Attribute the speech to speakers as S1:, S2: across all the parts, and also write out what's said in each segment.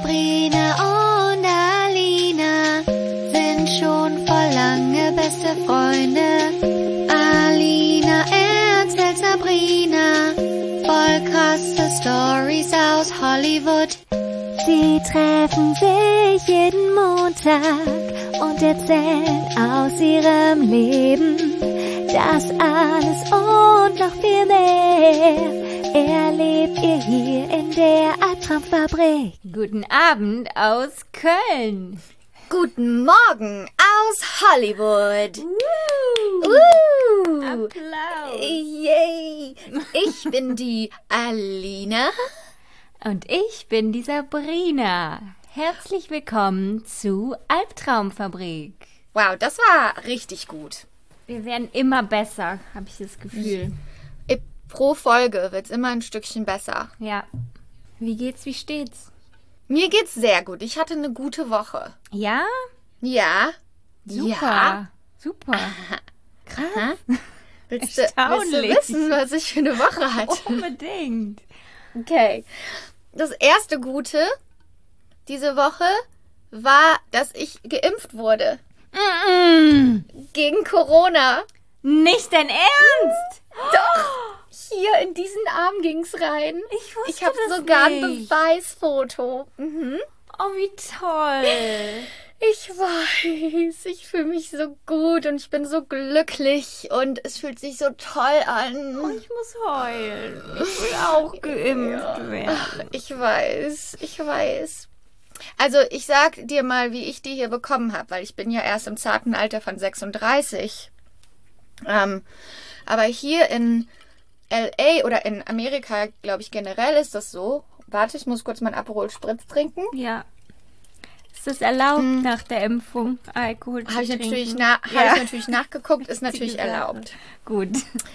S1: Sabrina und Alina sind schon vor lange beste Freunde. Alina erzählt Sabrina voll krasse Stories aus Hollywood. Sie treffen sich jeden Montag und erzählen aus ihrem Leben. Das alles und noch viel mehr erlebt ihr hier in der Albtraumfabrik.
S2: Guten Abend aus Köln.
S3: Guten Morgen aus Hollywood.
S2: Applaus.
S3: Yay. Ich bin die Alina.
S2: Und ich bin die Sabrina. Herzlich willkommen zu Albtraumfabrik.
S3: Wow, das war richtig gut.
S2: Wir werden immer besser, habe ich das Gefühl.
S3: Pro Folge wird's immer ein Stückchen besser.
S2: Ja. Wie geht's, wie steht's?
S3: Mir geht's sehr gut. Ich hatte eine gute Woche.
S2: Ja?
S3: Ja.
S2: Super.
S3: Ja.
S2: Super. Krass.
S3: Willst du
S2: Erstaunlich.
S3: wissen, was ich für eine Woche hatte?
S2: Unbedingt.
S3: Okay. Das erste Gute diese Woche war, dass ich geimpft wurde. Gegen Corona.
S2: Nicht dein Ernst?
S3: Doch. Hier in diesen Arm ging's rein.
S2: Ich wusste
S3: Ich habe
S2: das
S3: sogar
S2: nicht.
S3: ein Beweisfoto. Mhm.
S2: Oh, wie toll.
S3: Ich weiß, ich fühle mich so gut und ich bin so glücklich und es fühlt sich so toll an.
S2: Oh, ich muss heulen. Ich will auch geimpft werden.
S3: Ich weiß. Also ich sag dir mal, wie ich die hier bekommen habe, weil ich bin ja erst im zarten Alter von 36. Aber hier in LA oder in Amerika, glaube ich, generell ist das so. Warte, ich muss kurz meinen Aperol Spritz trinken.
S2: Ja. Ist das erlaubt nach der Impfung, Alkohol zu
S3: Habe ich
S2: trinken?
S3: natürlich nachgeguckt, ist natürlich erlaubt.
S2: Gut.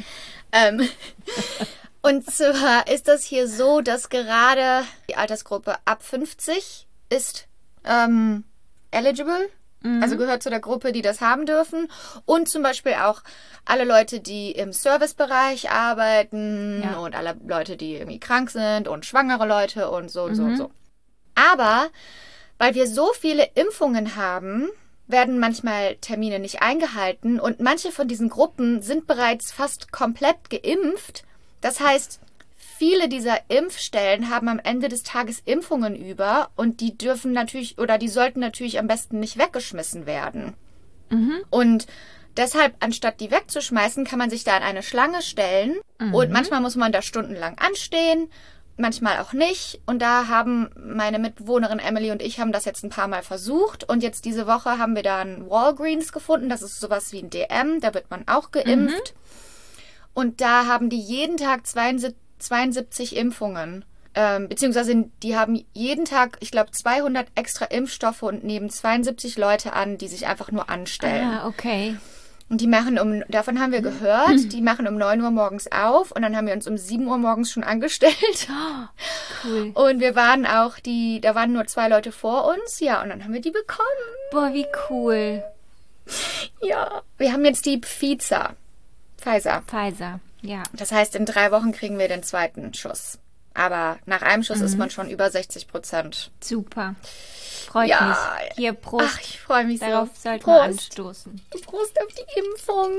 S3: Und zwar ist das hier so, dass gerade die Altersgruppe ab 50 ist eligible, also gehört zu der Gruppe, die das haben dürfen. Und zum Beispiel auch alle Leute, die im Servicebereich arbeiten und alle Leute, die irgendwie krank sind und schwangere Leute und so und so und so. Aber weil wir so viele Impfungen haben, werden manchmal Termine nicht eingehalten und manche von diesen Gruppen sind bereits fast komplett geimpft. Das heißt, viele dieser Impfstellen haben am Ende des Tages Impfungen über und die dürfen natürlich oder die sollten natürlich am besten nicht weggeschmissen werden. Und deshalb, anstatt die wegzuschmeißen, kann man sich da in eine Schlange stellen und manchmal muss man da stundenlang anstehen, manchmal auch nicht. Und da haben meine Mitbewohnerin Emily und ich haben das jetzt ein paar Mal versucht und jetzt diese Woche haben wir da ein Walgreens gefunden, das ist sowas wie ein DM, da wird man auch geimpft. Und da haben die jeden Tag 72 Impfungen. Beziehungsweise die haben jeden Tag, ich glaube, 200 extra Impfstoffe und nehmen 72 Leute an, die sich einfach nur anstellen.
S2: Ah, okay.
S3: Und die machen davon haben wir gehört, die machen um 9 Uhr morgens auf und dann haben wir uns um 7 Uhr morgens schon angestellt.
S2: Cool.
S3: Und wir waren auch da waren nur 2 Leute vor uns, ja, und dann haben wir die bekommen.
S2: Boah, wie cool.
S3: Ja, wir haben jetzt die Pfizer.
S2: Pfizer, ja.
S3: Das heißt, in 3 Wochen kriegen wir den zweiten Schuss. Aber nach einem Schuss ist man schon über 60%.
S2: Super. Freut
S3: Ja.
S2: mich. Hier, Prost.
S3: Ach, ich freue mich so.
S2: Darauf sollten wir
S3: Prost.
S2: anstoßen.
S3: Prost auf die Impfung.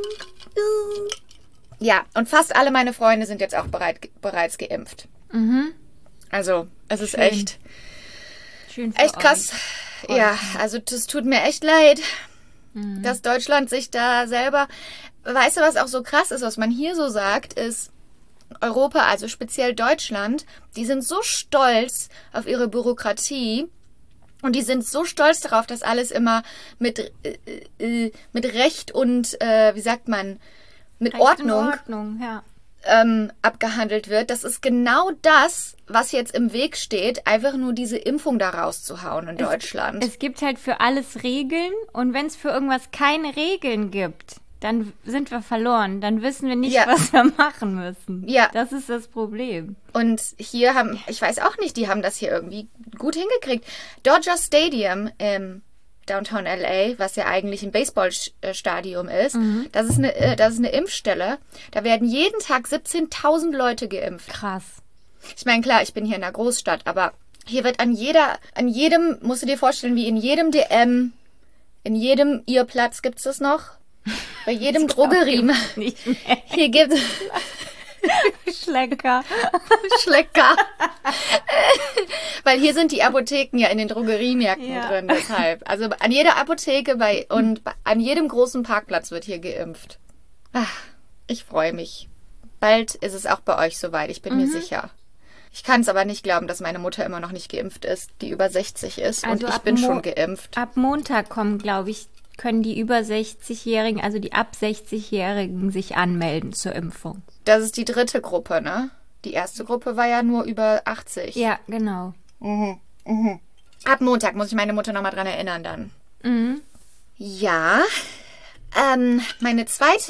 S3: Ja, und fast alle meine Freunde sind jetzt auch bereits geimpft. Also, es ist
S2: Schön.
S3: echt
S2: Schön für
S3: krass.
S2: euch.
S3: Ja, also das tut mir echt leid, dass Deutschland sich da selber... Weißt du, was auch so krass ist, was man hier so sagt, ist Europa, also speziell Deutschland, die sind so stolz auf ihre Bürokratie und die sind so stolz darauf, dass alles immer mit Recht und, wie sagt man, mit
S2: Recht
S3: Ordnung,
S2: in Ordnung, ja.
S3: abgehandelt wird. Das ist genau das, was jetzt im Weg steht, einfach nur diese Impfung da rauszuhauen in Deutschland.
S2: Es gibt halt für alles Regeln und wenn es für irgendwas keine Regeln gibt, dann sind wir verloren. Dann wissen wir nicht,
S3: Ja.
S2: was wir machen müssen.
S3: Ja.
S2: Das ist das Problem.
S3: Und hier ich weiß auch nicht, die haben das hier irgendwie gut hingekriegt. Dodger Stadium im Downtown LA, was ja eigentlich ein Baseballstadion ist, das ist eine Impfstelle. Da werden jeden Tag 17.000 Leute geimpft.
S2: Krass.
S3: Ich meine, klar, ich bin hier in einer Großstadt, aber Hier wird an jedem, musst du dir vorstellen, wie in jedem DM, in jedem Irrplatz gibt's das noch? Bei jedem Drogerie.
S2: Nicht mehr.
S3: Hier gibt's
S2: Schlecker.
S3: Schlecker. Weil hier sind die Apotheken ja in den Drogeriemärkten
S2: Ja.
S3: drin, deshalb. Also an jeder Apotheke an jedem großen Parkplatz wird hier geimpft. Ach, ich freue mich. Bald ist es auch bei euch soweit, ich bin mir sicher. Ich kann es aber nicht glauben, dass meine Mutter immer noch nicht geimpft ist, die über 60 ist.
S2: Also
S3: und ich
S2: ab
S3: bin schon geimpft.
S2: Ab Montag kommen, glaube ich, können die über 60-Jährigen, also die ab 60-Jährigen, sich anmelden zur Impfung.
S3: Das ist die dritte Gruppe, ne? Die erste Gruppe war ja nur über 80.
S2: Ja, genau.
S3: Ab Montag muss ich meine Mutter nochmal dran erinnern dann.
S2: Mhm.
S3: Ja. Mein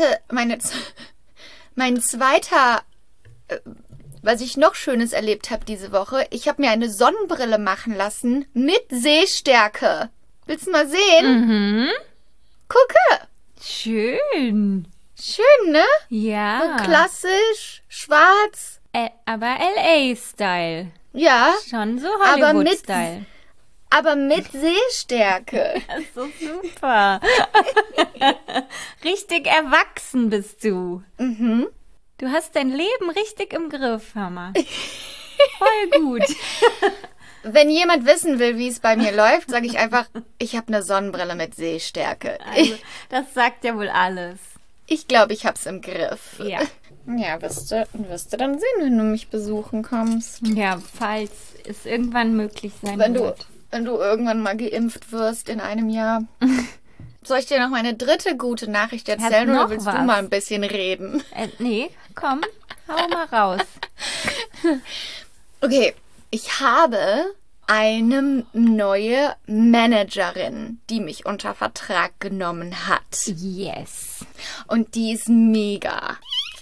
S3: zweiter, was ich noch Schönes erlebt habe diese Woche, ich habe mir eine Sonnenbrille machen lassen mit Sehstärke. Willst du mal sehen?
S2: Mhm.
S3: Gucke.
S2: Schön.
S3: Schön, ne?
S2: Ja.
S3: So klassisch, schwarz.
S2: Aber LA-Style.
S3: Ja,
S2: Schon so
S3: Aber mit-
S2: Hollywood-Style.
S3: aber mit Sehstärke.
S2: Das ist so super. Richtig erwachsen bist du.
S3: Mhm.
S2: Du hast dein Leben richtig im Griff, Hammer. Voll gut.
S3: Wenn jemand wissen will, wie es bei mir läuft, sage ich einfach, ich habe eine Sonnenbrille mit Sehstärke.
S2: Also, das sagt ja wohl alles.
S3: Ich glaube, ich hab's im Griff.
S2: Ja.
S3: Ja, wirst du dann sehen, wenn du mich besuchen kommst.
S2: Ja, falls es irgendwann möglich sein
S3: Wenn
S2: wird.
S3: du irgendwann mal geimpft wirst in einem Jahr. Soll ich dir noch meine dritte gute Nachricht erzählen
S2: noch
S3: oder willst du
S2: was?
S3: mal ein bisschen reden?
S2: Nee, komm, hau mal raus.
S3: Okay, ich habe eine neue Managerin, die mich unter Vertrag genommen hat.
S2: Yes.
S3: Und die ist mega.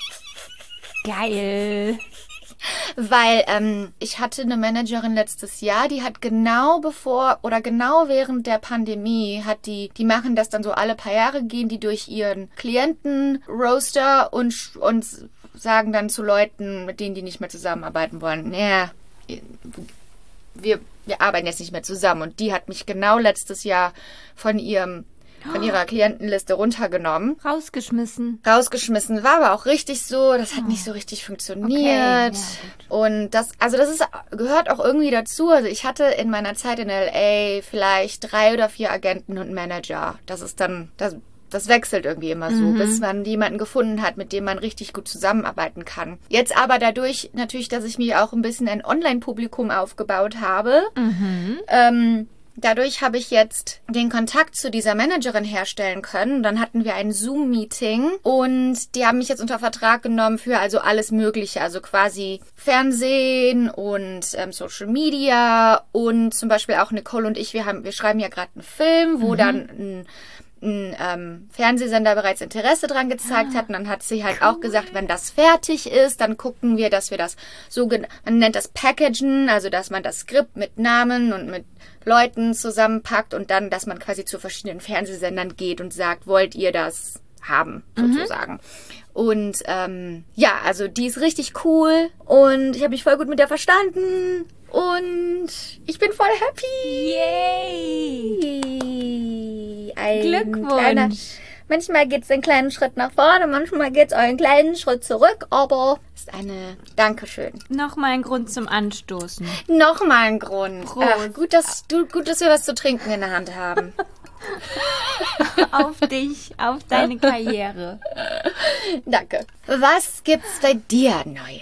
S2: Geil.
S3: Weil ich hatte eine Managerin letztes Jahr, die hat genau während der Pandemie die machen das dann so alle paar Jahre, gehen die durch ihren Klienten-Roster und sagen dann zu Leuten, mit denen die nicht mehr zusammenarbeiten wollen, naja, wir arbeiten jetzt nicht mehr zusammen. Und die hat mich genau letztes Jahr von ihrer Klientenliste runtergenommen.
S2: Rausgeschmissen.
S3: War aber auch richtig so, das hat nicht so richtig funktioniert.
S2: Okay, ja,
S3: und gehört auch irgendwie dazu. Also ich hatte in meiner Zeit in LA vielleicht 3 oder 4 Agenten und Manager. Das wechselt irgendwie immer so, bis man jemanden gefunden hat, mit dem man richtig gut zusammenarbeiten kann. Jetzt aber dadurch natürlich, dass ich mir auch ein bisschen ein Online-Publikum aufgebaut habe, dadurch habe ich jetzt den Kontakt zu dieser Managerin herstellen können. Dann hatten wir ein Zoom-Meeting und die haben mich jetzt unter Vertrag genommen für also alles Mögliche. Also quasi Fernsehen und Social Media und zum Beispiel auch Nicole und ich, wir schreiben ja gerade einen Film, wo dann ein Fernsehsender bereits Interesse dran gezeigt hat. Und dann hat sie halt auch gesagt, wenn das fertig ist, dann gucken wir, dass wir das man nennt das Packagen, also dass man das Skript mit Namen und mit Leuten zusammenpackt und dann, dass man quasi zu verschiedenen Fernsehsendern geht und sagt, wollt ihr das haben, sozusagen. Und also die ist richtig cool und ich habe mich voll gut mit der verstanden und ich bin voll happy.
S2: Yay!
S3: Glückwunsch. Manchmal geht es einen kleinen Schritt nach vorne, manchmal geht es auch einen kleinen Schritt zurück, aber es ist Dankeschön.
S2: Nochmal ein Grund zum Anstoßen.
S3: Nochmal ein Grund.
S2: Prost.
S3: Gut, dass wir was zu trinken in der Hand haben.
S2: Auf dich, auf deine Karriere.
S3: Danke. Was gibt's bei dir Neues?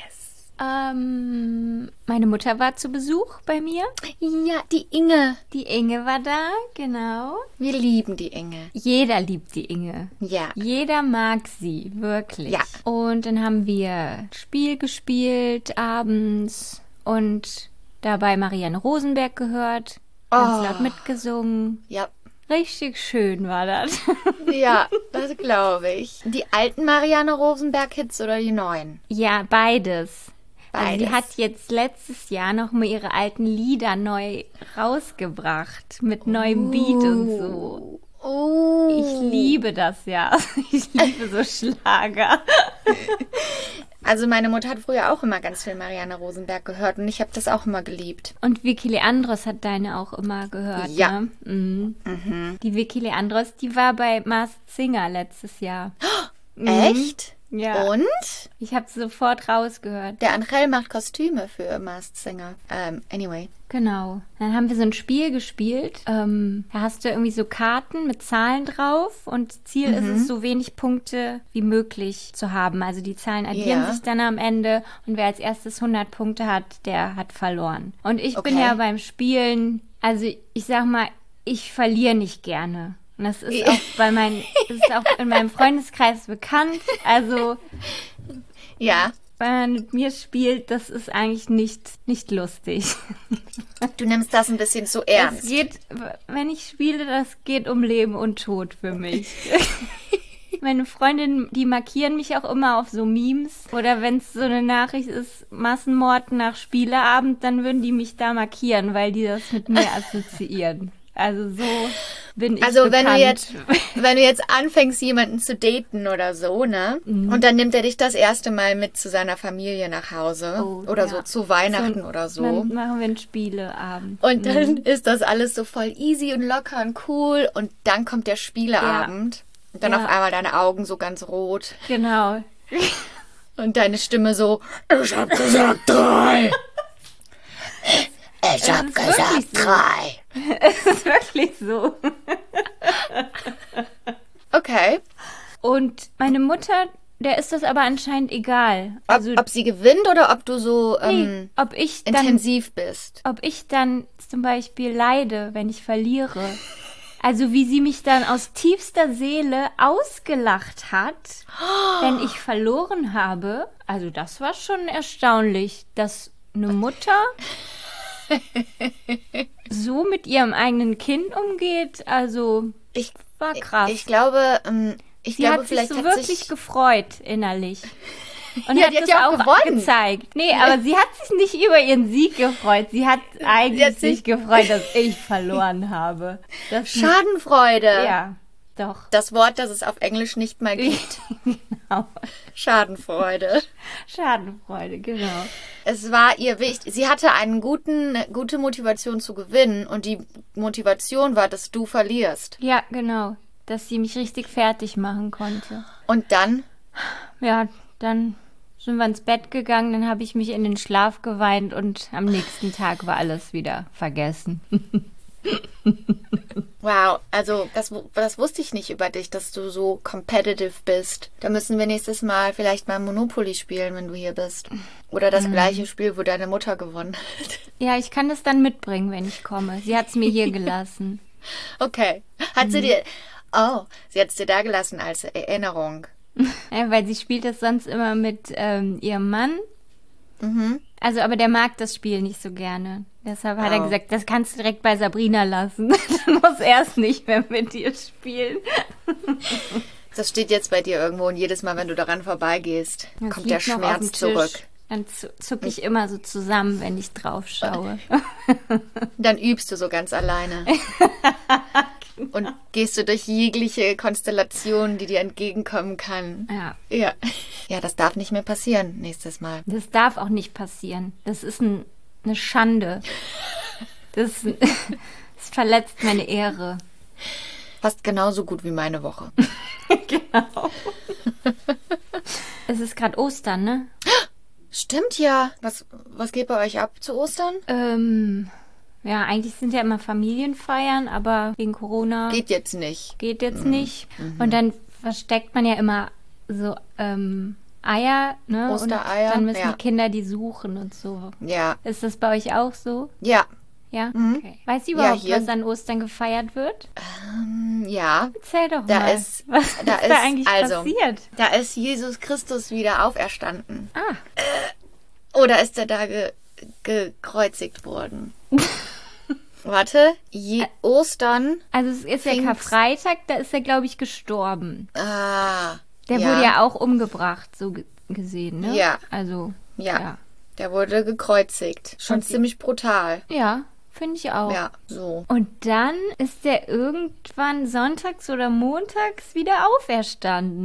S2: Meine Mutter war zu Besuch bei mir.
S3: Ja, die Inge.
S2: Die Inge war da, genau.
S3: Wir lieben die Inge.
S2: Jeder liebt die Inge.
S3: Ja.
S2: Jeder mag sie, wirklich.
S3: Ja.
S2: Und dann haben wir Spiel gespielt abends und dabei Marianne Rosenberg gehört. Ganz laut mitgesungen.
S3: Ja.
S2: Richtig schön war das.
S3: Ja, das glaube ich. Die alten Marianne Rosenberg-Hits oder die neuen?
S2: Ja, beides. Also
S3: Beides.
S2: sie hat jetzt letztes Jahr noch mal ihre alten Lieder neu rausgebracht mit neuem Beat und so. Ich liebe das ja. Ich liebe so Schlager.
S3: Also meine Mutter hat früher auch immer ganz viel Marianne Rosenberg gehört und ich habe das auch immer geliebt.
S2: Und Vicky Leandros hat deine auch immer gehört,
S3: Ja.
S2: ne? Die Vicky Leandros, die war bei Masked Singer letztes Jahr.
S3: Echt?
S2: Ja.
S3: Und?
S2: Ich habe sofort rausgehört.
S3: Der Angel macht Kostüme für Masked Singer. Anyway.
S2: Genau. Dann haben wir so ein Spiel gespielt. Da hast du irgendwie so Karten mit Zahlen drauf und Ziel ist es, so wenig Punkte wie möglich zu haben. Also die Zahlen addieren sich dann am Ende und wer als erstes 100 Punkte hat, der hat verloren. Und ich bin ja beim Spielen, also ich sag mal, ich verliere nicht gerne. Und das ist auch das ist auch in meinem Freundeskreis bekannt. Also
S3: Ja.
S2: wenn man mit mir spielt, das ist eigentlich nicht lustig.
S3: Du nimmst das ein bisschen zu ernst.
S2: Es geht, wenn ich spiele, das geht um Leben und Tod für mich. Meine Freundinnen, die markieren mich auch immer auf so Memes. Oder wenn es so eine Nachricht ist, Massenmord nach Spieleabend, dann würden die mich da markieren, weil die das mit mir assoziieren. Also so bin ich
S3: Also
S2: bekannt.
S3: wenn du jetzt anfängst, jemanden zu daten oder so, ne? Und dann nimmt er dich das erste Mal mit zu seiner Familie nach Hause. Oder so zu Weihnachten oder so.
S2: Dann machen wir einen Spieleabend.
S3: Und dann ist das alles so voll easy und locker und cool. Und dann kommt der Spieleabend. Und dann auf einmal deine Augen so ganz rot.
S2: Genau.
S3: Und deine Stimme so, ich hab gesagt 3. Ich hab gesagt 3.
S2: Es ist wirklich so.
S3: Okay.
S2: Und meine Mutter, der ist das aber anscheinend egal. Also
S3: Ob sie gewinnt oder ob du so
S2: ob ich dann
S3: intensiv bist.
S2: ob ich dann zum Beispiel leide, wenn ich verliere. Also wie sie mich dann aus tiefster Seele ausgelacht hat, wenn ich verloren habe. Also das war schon erstaunlich, dass eine Mutter so mit ihrem eigenen Kind umgeht. Also war krass.
S3: Ich glaube,
S2: sie hat sich
S3: vielleicht
S2: so
S3: hat
S2: wirklich
S3: sich
S2: gefreut innerlich. Und
S3: Ja,
S2: hat
S3: die hat
S2: das
S3: ja auch gewonnen.
S2: gezeigt. Nee, aber sie hat sich nicht über ihren Sieg gefreut. Sie hat eigentlich sich gefreut, dass ich verloren habe.
S3: Schadenfreude.
S2: Ja, doch.
S3: Das Wort, das es auf Englisch nicht mal gibt.
S2: Genau.
S3: Schadenfreude.
S2: Schadenfreude, genau.
S3: Es war ihr wichtig. Sie hatte eine gute Motivation zu gewinnen und die Motivation war, dass du verlierst.
S2: Ja, genau. Dass sie mich richtig fertig machen konnte.
S3: Und dann?
S2: Ja, dann sind wir ins Bett gegangen, dann habe ich mich in den Schlaf geweint und am nächsten Tag war alles wieder vergessen.
S3: Wow, also das wusste ich nicht über dich, dass du so competitive bist. Da müssen wir nächstes Mal vielleicht mal Monopoly spielen, wenn du hier bist. Oder das gleiche Spiel, wo deine Mutter gewonnen hat.
S2: Ja, ich kann das dann mitbringen, wenn ich komme. Sie hat es mir hier gelassen.
S3: Okay. sie hat es dir da gelassen als Erinnerung.
S2: Ja, weil sie spielt das sonst immer mit ihrem Mann. Also, aber der mag das Spiel nicht so gerne. Deshalb hat er gesagt, das kannst du direkt bei Sabrina lassen. Dann muss er es nicht mehr mit dir spielen.
S3: Das steht jetzt bei dir irgendwo und jedes Mal, wenn du daran vorbeigehst,
S2: Das
S3: kommt der
S2: liegt noch auf dem
S3: Schmerz zurück.
S2: Tisch. Dann zucke ich immer so zusammen, wenn ich drauf schaue.
S3: Dann übst du so ganz alleine. Und gehst du durch jegliche Konstellation, die dir entgegenkommen kann.
S2: Ja.
S3: Ja, das darf nicht mehr passieren nächstes Mal.
S2: Das darf auch nicht passieren. Das ist eine Schande. Das verletzt meine Ehre.
S3: Fast genauso gut wie meine Woche.
S2: Genau. Es ist gerade Ostern, ne?
S3: Stimmt ja. Was geht bei euch ab zu Ostern?
S2: Ja, eigentlich sind ja immer Familienfeiern, aber wegen Corona
S3: Geht jetzt nicht.
S2: nicht. Und dann versteckt man ja immer so Eier, ne?
S3: Ostereier,
S2: Und dann müssen
S3: ja.
S2: die Kinder die suchen und so.
S3: Ja.
S2: Ist das bei euch auch so?
S3: Ja.
S2: Ja? Okay. Weißt du überhaupt,
S3: hier-
S2: was an Ostern gefeiert wird?
S3: Ja.
S2: Erzähl doch
S3: Da
S2: mal.
S3: ist-
S2: was ist
S3: da
S2: da
S3: ist-
S2: eigentlich
S3: also-
S2: passiert?
S3: Da ist Jesus Christus wieder auferstanden.
S2: Ah,
S3: Oder ist er da gekreuzigt worden? Warte. Ostern.
S2: also es ist ja
S3: Pfingst-
S2: Karfreitag, da ist er, glaube ich, gestorben.
S3: Ah.
S2: Der wurde ja auch umgebracht, so gesehen, ne?
S3: Ja.
S2: Also,
S3: Ja. Der wurde gekreuzigt. Schon
S2: Und-
S3: ziemlich brutal.
S2: Ja, finde ich auch.
S3: Ja, so.
S2: Und dann ist der irgendwann sonntags oder montags wieder auferstanden.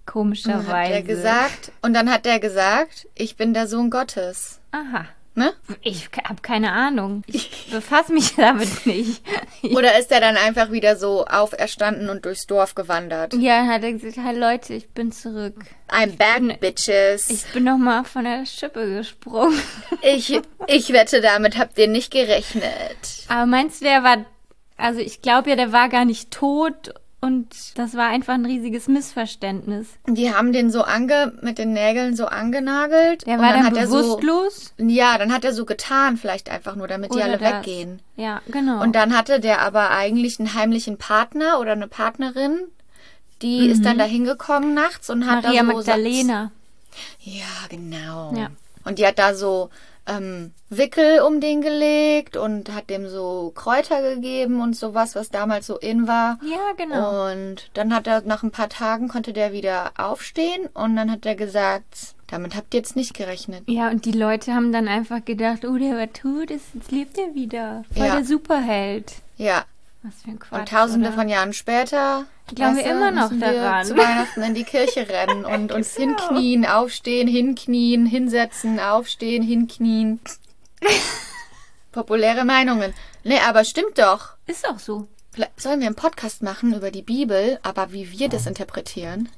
S2: Komischerweise.
S3: Und dann hat der gesagt, ich bin der Sohn Gottes.
S2: Aha.
S3: Ne?
S2: Ich habe keine Ahnung. Ich befasse mich damit nicht.
S3: Oder ist er dann einfach wieder so auferstanden und durchs Dorf gewandert?
S2: Ja, dann hat er gesagt, hi Leute, ich bin zurück.
S3: I'm back, bitches.
S2: Ich bin nochmal von der Schippe gesprungen.
S3: Ich wette, damit habt ihr nicht gerechnet.
S2: Aber meinst du, also ich glaube ja, der war gar nicht tot und das war einfach ein riesiges Missverständnis.
S3: Die haben den so mit den Nägeln so angenagelt.
S2: Der war dann bewusstlos?
S3: Ja, dann hat er so getan, vielleicht einfach nur, damit die alle weggehen.
S2: Ja, genau.
S3: Und dann hatte der aber eigentlich einen heimlichen Partner oder eine Partnerin, die ist dann da hingekommen nachts und hat
S2: Maria
S3: da so...
S2: Magdalena.
S3: Ja, genau.
S2: Ja.
S3: Und die hat da so Wickel um den gelegt und hat dem so Kräuter gegeben und sowas, was damals so in war.
S2: Ja, genau.
S3: Und dann hat er nach ein paar Tagen konnte der wieder aufstehen und dann hat er gesagt, damit habt ihr jetzt nicht gerechnet.
S2: Ja, und die Leute haben dann einfach gedacht, oh, der war tot, jetzt lebt er wieder. Voll der Superheld.
S3: Ja.
S2: Was für ein Quatsch,
S3: und tausende
S2: oder?
S3: von Jahren später
S2: glauben wir immer noch daran.
S3: Zu Weihnachten in die Kirche rennen und uns hinknien, aufstehen, hinknien, hinsetzen, aufstehen, hinknien. Populäre Meinungen. Nee, aber stimmt doch.
S2: Ist auch so.
S3: Sollen wir einen Podcast machen über die Bibel, aber wie wir das interpretieren?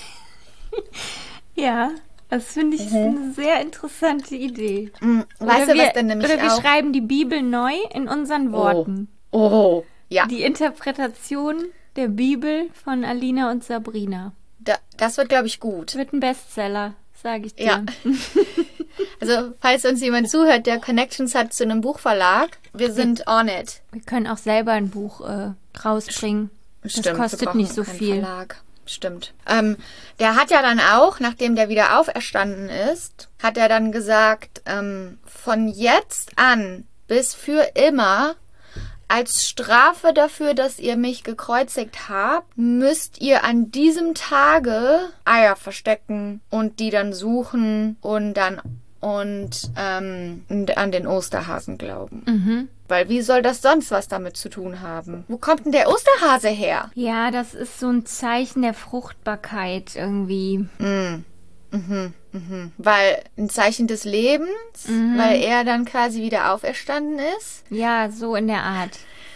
S2: Ja, das finde ich eine sehr interessante Idee.
S3: Weißt du, was denn nämlich
S2: Oder wir
S3: auch?
S2: schreiben die Bibel neu in unseren Worten.
S3: Oh, ja.
S2: Die Interpretation der Bibel von Alina und Sabrina.
S3: Das wird, glaube ich, gut.
S2: Das wird ein Bestseller, sage ich dir.
S3: Ja. Also, falls uns jemand zuhört, der Connections hat zu einem Buchverlag, wir sind on it.
S2: Wir können auch selber ein Buch rausbringen.
S3: Stimmt,
S2: das kostet nicht so viel.
S3: Verlag. Stimmt. Der hat ja dann auch, nachdem der wieder auferstanden ist, hat er dann gesagt, von jetzt an bis für immer, als Strafe dafür, dass ihr mich gekreuzigt habt, müsst ihr an diesem Tage Eier verstecken und die dann suchen und an den Osterhasen glauben.
S2: Mhm.
S3: Weil wie soll das sonst was damit zu tun haben? Wo kommt denn der Osterhase her?
S2: Ja, das ist so ein Zeichen der Fruchtbarkeit irgendwie.
S3: Weil ein Zeichen des Lebens, weil er dann quasi wieder auferstanden ist.
S2: Ja, so in der Art.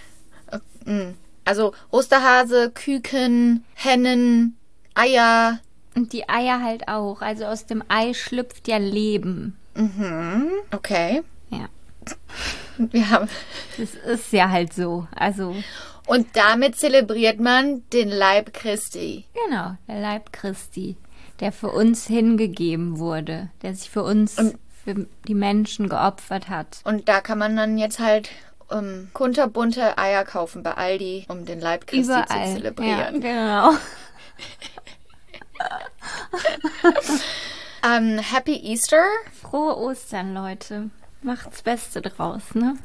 S3: Also Osterhase, Küken, Hennen, Eier.
S2: Und die Eier halt auch. Also aus dem Ei schlüpft ja Leben.
S3: Okay.
S2: Ja.
S3: Wir haben...
S2: Das ist ja halt so. Also.
S3: Und damit zelebriert man den Leib Christi.
S2: Genau, der Leib Christi, der für uns hingegeben wurde, der sich für uns, für die Menschen geopfert hat.
S3: Und da kann man dann jetzt halt kunterbunte Eier kaufen bei Aldi, um den Leib Christi
S2: Überall.
S3: zu zelebrieren.
S2: Ja, genau.
S3: Happy Easter.
S2: Frohe Ostern, Leute. Macht's Beste draus, ne?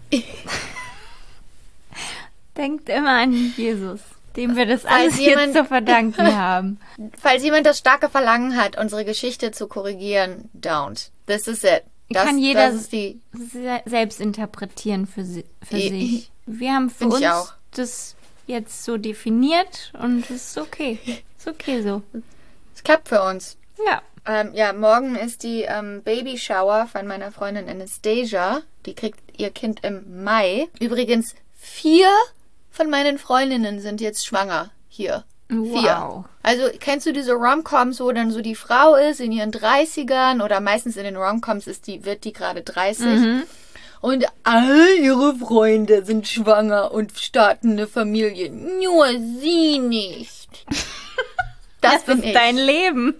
S2: Denkt immer an Jesus, dem wir das alles hier zu verdanken haben.
S3: Falls jemand das starke Verlangen hat, unsere Geschichte zu korrigieren, don't. This is it.
S2: Kann jeder selbst interpretieren für sich. Wir haben für uns das jetzt so definiert und es ist okay. Ist okay so.
S3: Es klappt für uns.
S2: Ja.
S3: Ja, morgen ist die Babyshower von meiner Freundin Anastasia. Die kriegt ihr Kind im Mai. Übrigens, 4 von meinen Freundinnen sind jetzt schwanger hier.
S2: Wow.
S3: 4. Also kennst du diese Rom-Coms, wo dann so die Frau ist in ihren 30ern oder meistens in den Rom-Coms wird die gerade 30 und all ihre Freunde sind schwanger und starten eine Familie. Nur sie nicht. Das bin ich.
S2: Dein Leben.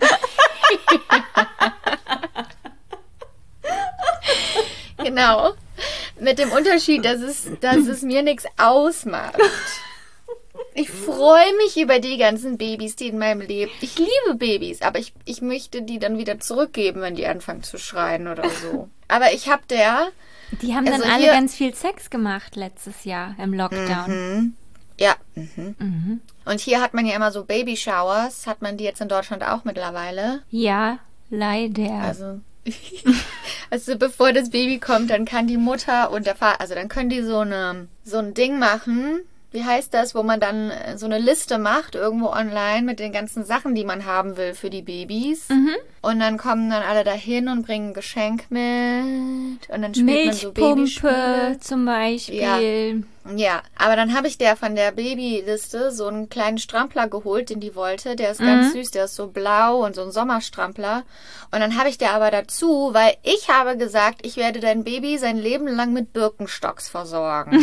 S3: Genau. Mit dem Unterschied, dass es mir nichts ausmacht. Ich freue mich über die ganzen Babys, die in meinem Leben... Ich liebe Babys, aber ich möchte die dann wieder zurückgeben, wenn die anfangen zu schreien oder so. Aber ich habe
S2: Die haben dann alle ganz viel Sex gemacht letztes Jahr im Lockdown.
S3: Ja. Und hier hat man ja immer so Baby-Showers. Hat man die jetzt in Deutschland auch mittlerweile?
S2: Ja, leider.
S3: Also bevor das Baby kommt, dann kann die Mutter und der Vater, also dann können die so ein Ding machen, wie heißt das, wo man dann so eine Liste macht, irgendwo online mit den ganzen Sachen, die man haben will für die Babys. Und dann kommen dann alle dahin und bringen ein Geschenk mit. Und dann spielt man so Babyspiele.
S2: Milchpumpe zum Beispiel.
S3: Ja, aber dann habe ich der von der Babyliste so einen kleinen Strampler geholt, den die wollte. Der ist ganz süß, der ist so blau und so ein Sommerstrampler. Und dann habe ich der aber dazu, weil ich habe gesagt, ich werde dein Baby sein Leben lang mit Birkenstocks versorgen.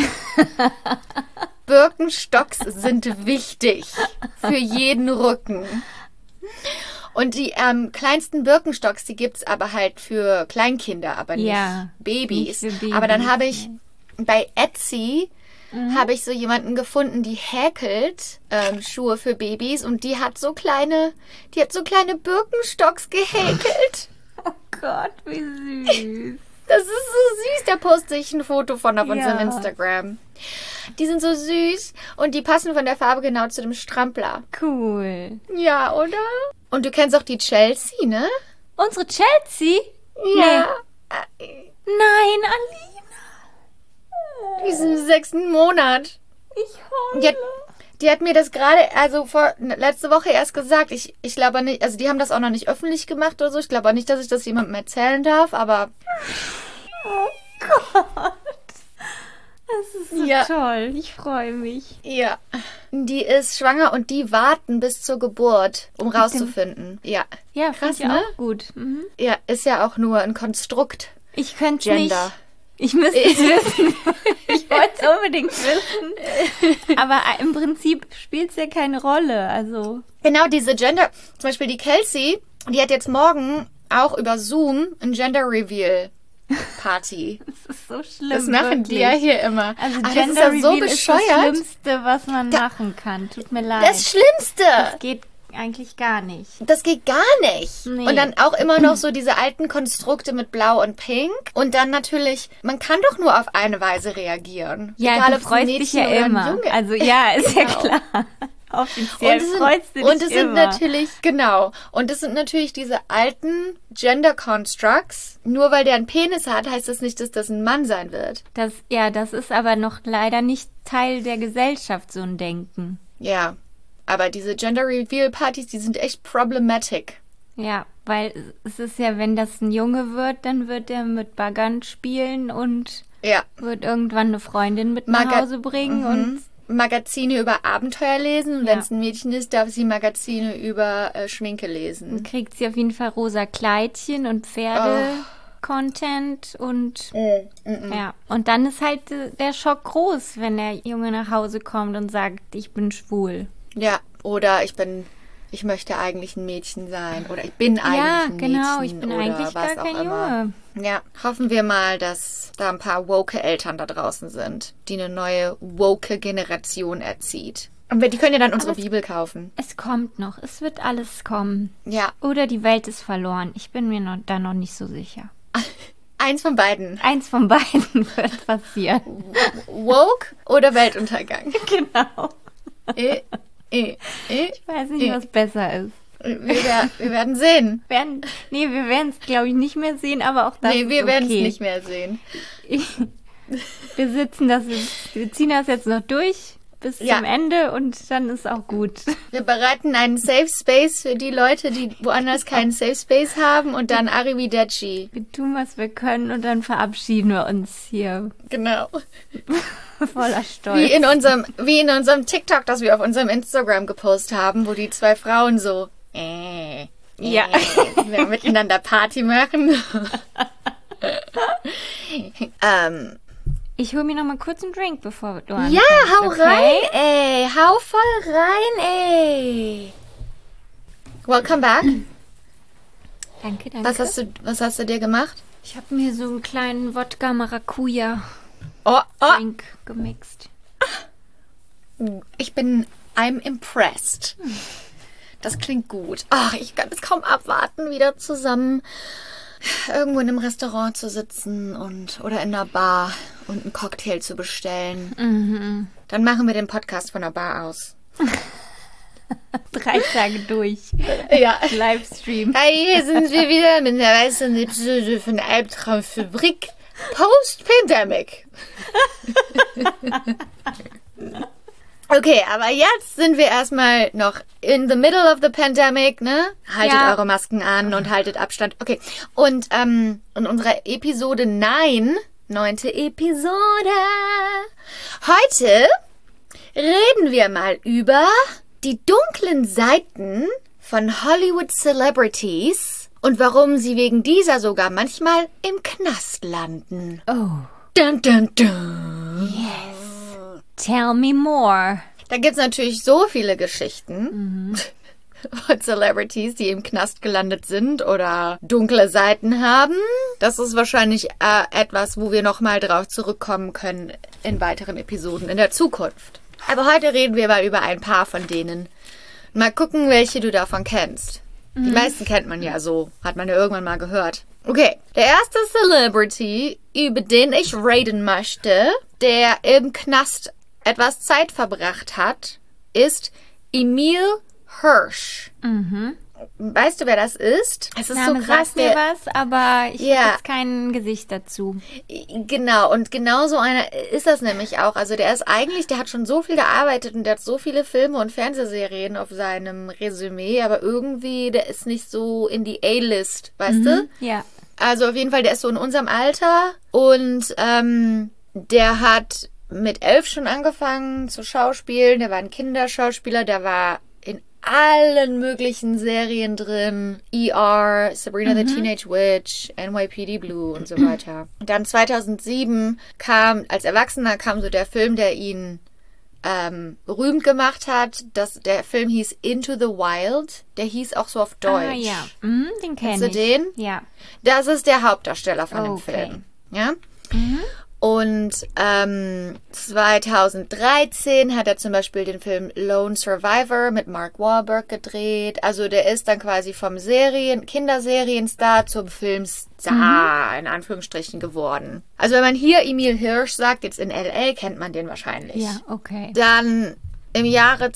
S3: Birkenstocks sind wichtig für jeden Rücken. Und die kleinsten Birkenstocks, die gibt's aber halt für Kleinkinder, aber nicht Babys.
S2: Nicht für Babys.
S3: Aber dann habe ich bei Etsy habe ich so jemanden gefunden, die häkelt Schuhe für Babys und die hat so kleine Birkenstocks gehäkelt.
S2: Oh Gott, wie süß.
S3: Das ist so süß. Da poste ich ein Foto von auf unserem Instagram. Die sind so süß und die passen von der Farbe genau zu dem Strampler.
S2: Cool.
S3: Ja, oder? Und du kennst auch die Chelsea, ne?
S2: Unsere Chelsea?
S3: Ja.
S2: Nein, Alina.
S3: Die ist im 6. Monat.
S2: Ich heule.
S3: Die hat mir das gerade, also letzte Woche erst gesagt. Ich glaube nicht, also die haben das auch noch nicht öffentlich gemacht oder so. Ich glaube auch nicht, dass ich das jemandem erzählen darf, aber...
S2: Oh Gott. Das ist so toll. Ich freue mich.
S3: Ja. Die ist schwanger und die warten bis zur Geburt, um rauszufinden. Ja.
S2: Ja,
S3: krass,
S2: ne?
S3: ne?
S2: Auch gut.
S3: Ja, ist ja auch nur ein Konstrukt.
S2: Ich könnte es nicht.
S3: Gender.
S2: Ich müsste es wissen. Ich wollte es unbedingt wissen. Aber im Prinzip spielt es ja keine Rolle. Also.
S3: Genau, diese Gender, zum Beispiel die Kelsey, die hat jetzt morgen auch über Zoom ein Gender Reveal Party.
S2: Das ist so schlimm.
S3: Das machen die ja hier immer.
S2: Also
S3: das
S2: Gender
S3: ist ja so
S2: Reveal
S3: bescheuert.
S2: ist das Schlimmste, was man machen kann. Tut mir leid.
S3: Das Schlimmste.
S2: Das geht eigentlich gar nicht.
S3: Das geht gar nicht.
S2: Nee.
S3: Und dann auch immer noch so diese alten Konstrukte mit Blau und Pink. Und dann natürlich, man kann doch nur auf eine Weise reagieren.
S2: Ja,
S3: egal,
S2: du
S3: ob es ein
S2: freust dich
S3: Mädchen
S2: ja
S3: oder ein
S2: immer.
S3: Junge.
S2: Also ja, ist ja
S3: Genau.
S2: klar. Offiziell freust du dich
S3: und es sind
S2: immer.
S3: natürlich, genau. Und es sind natürlich diese alten Gender Constructs. Nur weil der einen Penis hat, heißt das nicht, dass das ein Mann sein wird.
S2: Das ist aber noch leider nicht Teil der Gesellschaft, so ein Denken.
S3: Ja. Aber diese Gender Reveal Partys, die sind echt problematic.
S2: Ja, weil es ist ja, wenn das ein Junge wird, dann wird er mit Baggern spielen und wird irgendwann eine Freundin mit nach Hause bringen und
S3: Magazine über Abenteuer lesen. Und wenn es ein Mädchen ist, darf sie Magazine über Schminke lesen.
S2: Dann kriegt sie auf jeden Fall rosa Kleidchen und Pferde-Content und ja. Und dann ist halt der Schock groß, wenn der Junge nach Hause kommt und sagt, ich bin schwul.
S3: Ja, oder ich möchte eigentlich ein Mädchen sein. Oder ich bin eigentlich ein Mädchen.
S2: Ja, genau, ich bin
S3: oder
S2: eigentlich
S3: was
S2: gar
S3: auch
S2: kein
S3: immer.
S2: Junge.
S3: Ja, hoffen wir mal, dass da ein paar woke Eltern da draußen sind, die eine neue woke Generation erzieht. Und die können ja dann unsere Bibel kaufen.
S2: Es kommt noch, es wird alles kommen.
S3: Ja.
S2: Oder die Welt ist verloren. Ich bin mir da noch nicht so sicher.
S3: Eins von beiden.
S2: Eins von beiden wird passieren.
S3: Woke oder Weltuntergang.
S2: Genau.
S3: Ich
S2: weiß nicht, was besser ist.
S3: Wir werden sehen.
S2: Wir werden es, glaube ich, nicht mehr sehen, aber auch das ist okay.
S3: Wir werden es nicht mehr sehen.
S2: Wir ziehen das jetzt noch durch bis zum Ende und dann ist auch gut.
S3: Wir bereiten einen Safe Space für die Leute, die woanders keinen Safe Space haben und dann Arrivederci.
S2: Wir tun, was wir können und dann verabschieden wir uns hier.
S3: Genau.
S2: Voller Stolz.
S3: Wie in unserem TikTok, das wir auf unserem Instagram gepostet haben, wo die zwei Frauen so miteinander Party machen.
S2: Ich hole mir noch mal kurz einen Drink, bevor du anfängst.
S3: Ja, hau rein, ey. Hau voll rein, ey. Welcome back.
S2: Danke.
S3: Was hast du dir gemacht?
S2: Ich habe mir so einen kleinen Wodka Maracuja Drink gemixt.
S3: I'm impressed. Das klingt gut. Ach, ich kann es kaum abwarten, wieder zusammen irgendwo in einem Restaurant zu sitzen oder in einer Bar und einen Cocktail zu bestellen.
S2: Mhm.
S3: Dann machen wir den Podcast von der Bar aus.
S2: 3 Tage durch.
S3: Ja.
S2: Livestream.
S3: Hey, hier sind wir wieder mit einer weiteren Episode von Albtraumfabrik Post-Pandemic. Okay, aber jetzt sind wir erstmal noch in the middle of the pandemic, ne? Haltet eure Masken an und haltet Abstand. Okay, und in unserer Episode 9, 9. Episode, heute reden wir mal über die dunklen Seiten von Hollywood Celebrities und warum sie wegen dieser sogar manchmal im Knast landen.
S2: Oh.
S3: Dun, dun, dun.
S2: Yes. Tell me more.
S3: Da gibt's natürlich so viele Geschichten von Celebrities, die im Knast gelandet sind oder dunkle Seiten haben. Das ist wahrscheinlich etwas, wo wir nochmal drauf zurückkommen können in weiteren Episoden in der Zukunft. Aber heute reden wir mal über ein paar von denen. Mal gucken, welche du davon kennst. Die meisten kennt man ja so. Hat man ja irgendwann mal gehört. Okay, der erste Celebrity, über den ich reden möchte, der im Knast etwas Zeit verbracht hat, ist Emil Hirsch. Weißt du, wer das ist? Es ist
S2: Name
S3: so krass.
S2: Sagt mir was, aber ich habe jetzt kein Gesicht dazu.
S3: Genau, und genau so einer ist das nämlich auch. Also der hat schon so viel gearbeitet und der hat so viele Filme und Fernsehserien auf seinem Resümee, aber irgendwie, der ist nicht so in die A-List, weißt du?
S2: Ja.
S3: Also auf jeden Fall, der ist so in unserem Alter und der hat mit 11 schon angefangen zu schauspielen. Der war ein Kinderschauspieler, der war in allen möglichen Serien drin. ER, Sabrina the Teenage Witch, NYPD Blue und so weiter. Und dann 2007 als Erwachsener kam so der Film, der ihn berühmt gemacht hat. Der Film hieß Into the Wild. Der hieß auch so auf Deutsch.
S2: Ah ja, den kenne ich.
S3: Kennst du den?
S2: Ja.
S3: Das ist der Hauptdarsteller von dem Film. Ja? Und 2013 hat er zum Beispiel den Film Lone Survivor mit Mark Wahlberg gedreht. Also der ist dann quasi vom Kinderserienstar zum Filmstar in Anführungsstrichen geworden. Also wenn man hier Emil Hirsch sagt, jetzt in L.A., kennt man den wahrscheinlich.
S2: Ja, okay.
S3: Dann im Jahre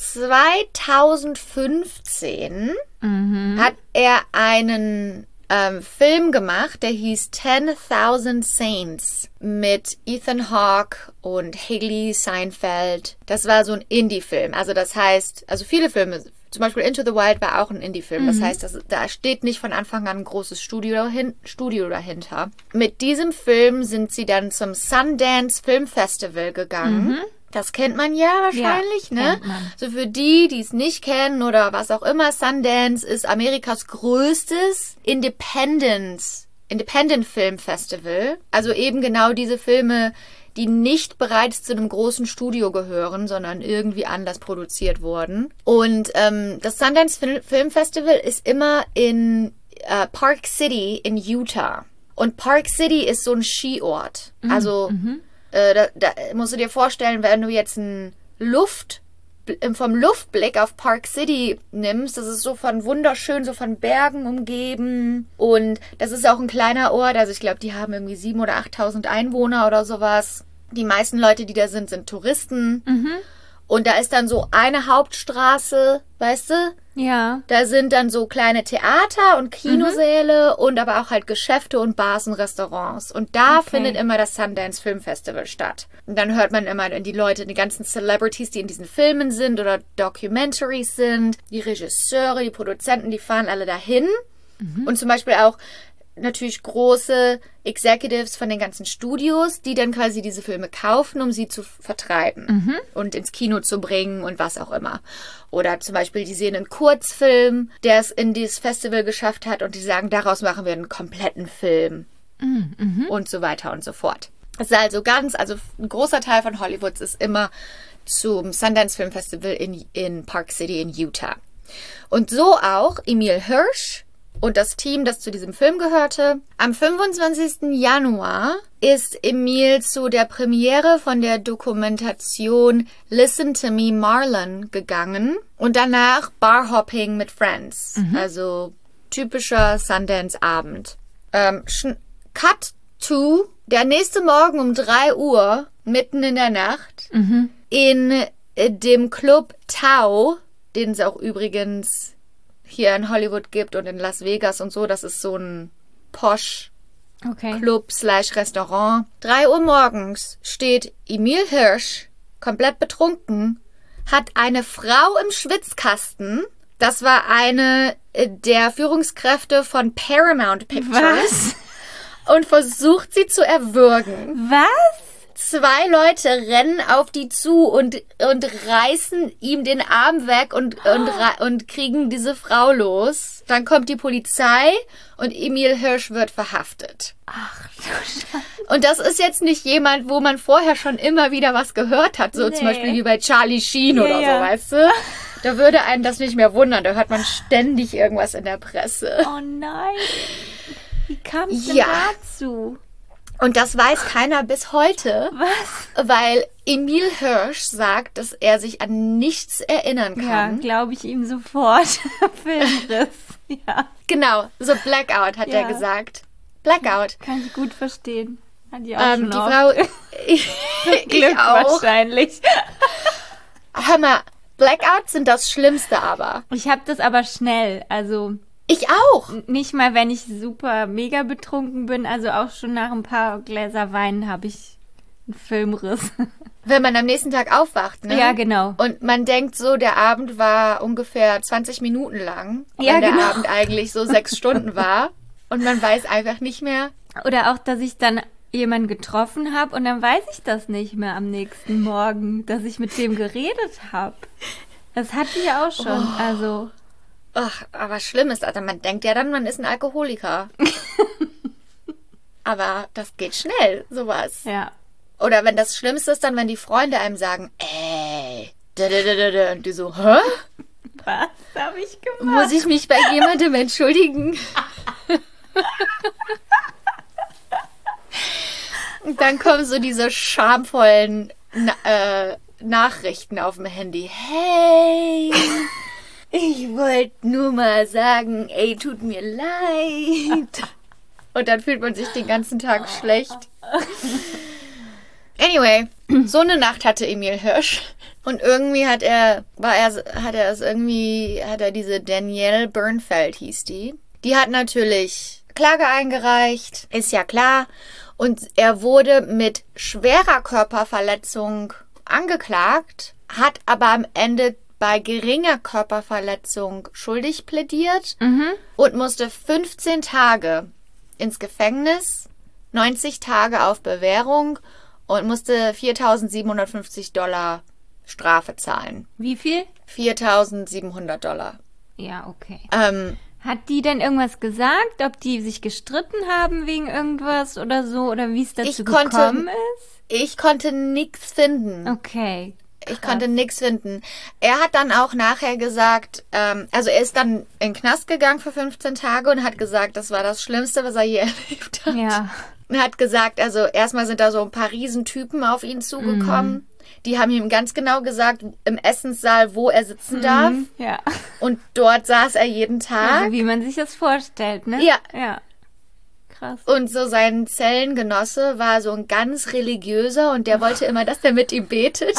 S3: 2015 hat er einen Film gemacht, der hieß 10,000 Saints mit Ethan Hawke und Haley Steinfeld. Das war so ein Indie-Film. Also das heißt, viele Filme, zum Beispiel Into the Wild war auch ein Indie-Film. Das heißt, da steht nicht von Anfang an ein großes Studio dahinter. Mit diesem Film sind sie dann zum Sundance Film Festival gegangen. Das kennt man ja wahrscheinlich, ne?
S2: Kennt man.
S3: So für die es nicht kennen oder was auch immer, Sundance ist Amerikas größtes Independent Film Festival. Also eben genau diese Filme, die nicht bereits zu einem großen Studio gehören, sondern irgendwie anders produziert wurden. Und das Sundance Film Festival ist immer in Park City in Utah. Und Park City ist so ein Skiort. Also da musst du dir vorstellen, wenn du jetzt vom Luftblick auf Park City nimmst, das ist so wunderschön, so von Bergen umgeben. Und das ist auch ein kleiner Ort. Also ich glaube, die haben irgendwie 7.000 oder 8.000 Einwohner oder sowas. Die meisten Leute, die da sind Touristen. Und da ist dann so eine Hauptstraße, weißt du?
S2: Ja.
S3: Da sind dann so kleine Theater und Kinosäle und aber auch halt Geschäfte und Bars und Restaurants. Und da findet immer das Sundance Film Festival statt. Und dann hört man immer die Leute, die ganzen Celebrities, die in diesen Filmen sind oder Documentaries sind, die Regisseure, die Produzenten, die fahren alle dahin. Und zum Beispiel auch natürlich große Executives von den ganzen Studios, die dann quasi diese Filme kaufen, um sie zu vertreiben und ins Kino zu bringen und was auch immer. Oder zum Beispiel, die sehen einen Kurzfilm, der es in dieses Festival geschafft hat und die sagen, daraus machen wir einen kompletten Film und so weiter und so fort. Das ist also ein großer Teil von Hollywoods ist immer zum Sundance Film Festival in Park City in Utah. Und so auch Emil Hirsch und das Team, das zu diesem Film gehörte. Am 25. Januar ist Emil zu der Premiere von der Dokumentation Listen to Me Marlon gegangen und danach Barhopping mit Friends. Also typischer Sundance-Abend. Cut to der nächste Morgen um 3 Uhr, mitten in der Nacht, in dem Club Tao, den es auch übrigens hier in Hollywood gibt und in Las Vegas und so. Das ist so ein Posh-Club/Restaurant. 3 Uhr morgens steht Emil Hirsch, komplett betrunken, hat eine Frau im Schwitzkasten, das war eine der Führungskräfte von Paramount Pictures. Was? Und versucht sie zu erwürgen.
S2: Was?
S3: 2 Leute rennen auf die zu und reißen ihm den Arm weg und kriegen diese Frau los. Dann kommt die Polizei und Emil Hirsch wird verhaftet.
S2: Ach du Scheiße.
S3: Und das ist jetzt nicht jemand, wo man vorher schon immer wieder was gehört hat. So zum Beispiel wie bei Charlie Sheen oder so, weißt du? Da würde einen das nicht mehr wundern. Da hört man ständig irgendwas in der Presse.
S2: Oh nein. Wie kam es denn dazu?
S3: Und das weiß keiner bis heute.
S2: Was?
S3: Weil Emil Hirsch sagt, dass er sich an nichts erinnern kann.
S2: Ja, glaube ich ihm sofort. Filmriss. Ja.
S3: Genau, so Blackout hat er gesagt. Blackout.
S2: Kann ich gut verstehen. Hat die auch schon
S3: die Frau.
S2: Glück auch. Wahrscheinlich.
S3: Hör mal, Blackouts sind das Schlimmste aber.
S2: Ich habe das aber schnell, also...
S3: Ich auch.
S2: Nicht mal, wenn ich super mega betrunken bin, also auch schon nach ein paar Gläser Wein habe ich einen Filmriss.
S3: Wenn man am nächsten Tag aufwacht, ne?
S2: Ja, genau.
S3: Und man denkt so, der Abend war ungefähr 20 Minuten lang. Ja, wenn der Abend eigentlich so 6 Stunden war. Und man weiß einfach nicht mehr.
S2: Oder auch, dass ich dann jemanden getroffen habe und dann weiß ich das nicht mehr am nächsten Morgen, dass ich mit dem geredet habe. Das hatte ich auch schon, also...
S3: Ach, aber schlimm ist, also man denkt ja dann, man ist ein Alkoholiker. Aber das geht schnell, sowas.
S2: Ja.
S3: Oder wenn das Schlimmste ist, dann wenn die Freunde einem sagen, ey, und die so, hä?
S2: Was habe ich gemacht?
S3: Muss ich mich bei jemandem entschuldigen? Und dann kommen so diese schamvollen Nachrichten auf dem Handy. Hey, ich wollte nur mal sagen, ey, tut mir leid. Und dann fühlt man sich den ganzen Tag schlecht. Anyway, so eine Nacht hatte Emil Hirsch. Und irgendwie hat er diese Danielle Bernfeld hieß die. Die hat natürlich Klage eingereicht, ist ja klar. Und er wurde mit schwerer Körperverletzung angeklagt, hat aber am Ende bei geringer Körperverletzung schuldig plädiert und musste 15 Tage ins Gefängnis, 90 Tage auf Bewährung und musste $4.750 Strafe zahlen.
S2: Wie viel?
S3: $4.700.
S2: Ja, okay. Hat die denn irgendwas gesagt, ob die sich gestritten haben wegen irgendwas oder so, oder wie es dazu gekommen ist?
S3: Ich konnte nichts finden.
S2: Okay. Krass.
S3: Ich konnte nichts finden. Er hat dann auch nachher gesagt, also er ist dann in den Knast gegangen für 15 Tage und hat gesagt, das war das Schlimmste, was er je erlebt hat.
S2: Ja.
S3: Und hat gesagt, also erstmal sind da so ein paar Riesentypen auf ihn zugekommen. Die haben ihm ganz genau gesagt, im Essenssaal, wo er sitzen darf.
S2: Ja.
S3: Und dort saß er jeden Tag.
S2: Also wie man sich das vorstellt, ne?
S3: Ja.
S2: Ja. Krass.
S3: Und so sein Zellengenosse war so ein ganz religiöser und der wollte immer, dass der mit ihm betet.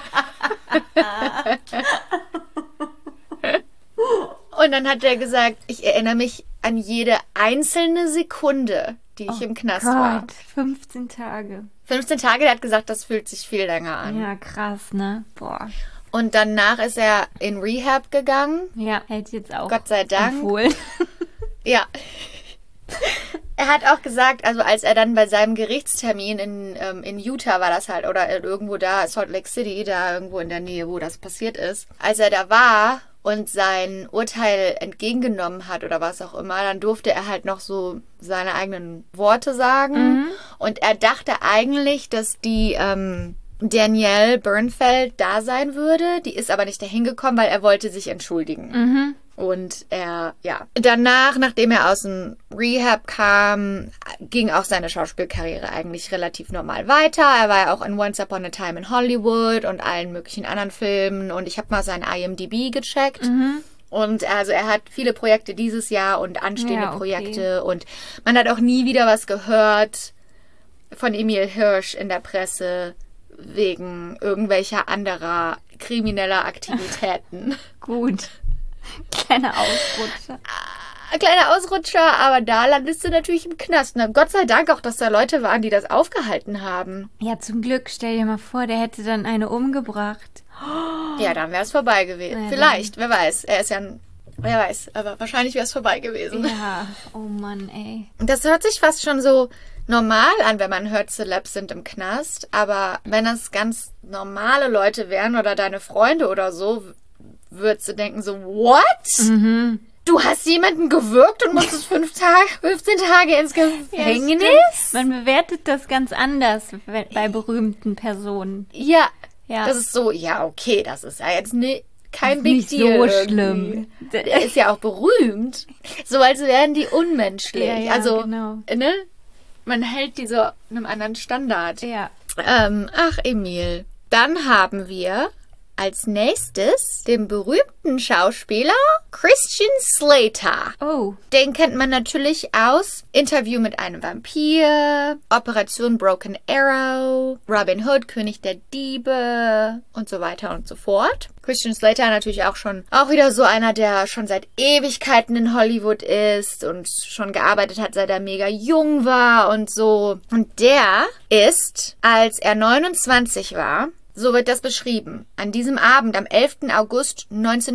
S3: Und dann hat er gesagt, ich erinnere mich an jede einzelne Sekunde, die ich im Knast war.
S2: 15 Tage.
S3: 15 Tage, der hat gesagt, das fühlt sich viel länger an.
S2: Ja, krass, ne? Boah.
S3: Und danach ist er in Rehab gegangen.
S2: Ja, hätte jetzt auch
S3: Gott sei Dank.
S2: empfohlen.
S3: Ja. Er hat auch gesagt, also als er dann bei seinem Gerichtstermin in Utah war das halt, oder irgendwo da, Salt Lake City, da irgendwo in der Nähe, wo das passiert ist. Als er da war und sein Urteil entgegengenommen hat oder was auch immer, dann durfte er halt noch so seine eigenen Worte sagen. Und er dachte eigentlich, dass die Danielle Bernfeld da sein würde. Die ist aber nicht dahin gekommen, weil er wollte sich entschuldigen. Und er, ja. Danach, nachdem er aus dem Rehab kam, ging auch seine Schauspielkarriere eigentlich relativ normal weiter. Er war ja auch in Once Upon a Time in Hollywood und allen möglichen anderen Filmen. Und ich habe mal sein IMDb gecheckt. Und also er hat viele Projekte dieses Jahr und anstehende Projekte. Und man hat auch nie wieder was gehört von Emil Hirsch in der Presse wegen irgendwelcher anderer krimineller Aktivitäten.
S2: Gut. Kleiner Ausrutscher.
S3: Kleiner Ausrutscher, aber da landest du natürlich im Knast. Na, Gott sei Dank auch, dass da Leute waren, die das aufgehalten haben.
S2: Ja, zum Glück. Stell dir mal vor, der hätte dann eine umgebracht.
S3: Ja, dann wäre es vorbei gewesen.
S2: Ja,
S3: vielleicht, wer weiß. Er ist ja wer weiß, aber wahrscheinlich wäre es vorbei gewesen.
S2: Ja, oh Mann, ey.
S3: Das hört sich fast schon so normal an, wenn man hört, Celebs sind im Knast. Aber wenn das ganz normale Leute wären oder deine Freunde oder so, würdest du denken so, what?
S2: Mhm.
S3: Du hast jemanden gewürgt und musstest 15 Tage ins Gefängnis?
S2: Ja, man bewertet das ganz anders bei berühmten Personen.
S3: Ja,
S2: Ja.
S3: das ist so, ja, okay, das ist ja jetzt kein
S2: Das ist
S3: Big
S2: nicht
S3: Deal.
S2: so
S3: irgendwie.
S2: schlimm.
S3: Der ist ja auch berühmt. So als wären die unmenschlich.
S2: Ja, ja,
S3: also,
S2: genau.
S3: ne? Man hält die so einem anderen Standard.
S2: Ja.
S3: Ach, Emil. Dann haben wir als nächstes den berühmten Schauspieler Christian Slater.
S2: Oh.
S3: Den kennt man natürlich aus Interview mit einem Vampir, Operation Broken Arrow, Robin Hood, König der Diebe und so weiter und so fort. Christian Slater natürlich auch wieder so einer, der schon seit Ewigkeiten in Hollywood ist und schon gearbeitet hat, seit er mega jung war und so. Und der ist, als er 29 war, so wird das beschrieben. An diesem Abend, am 11. August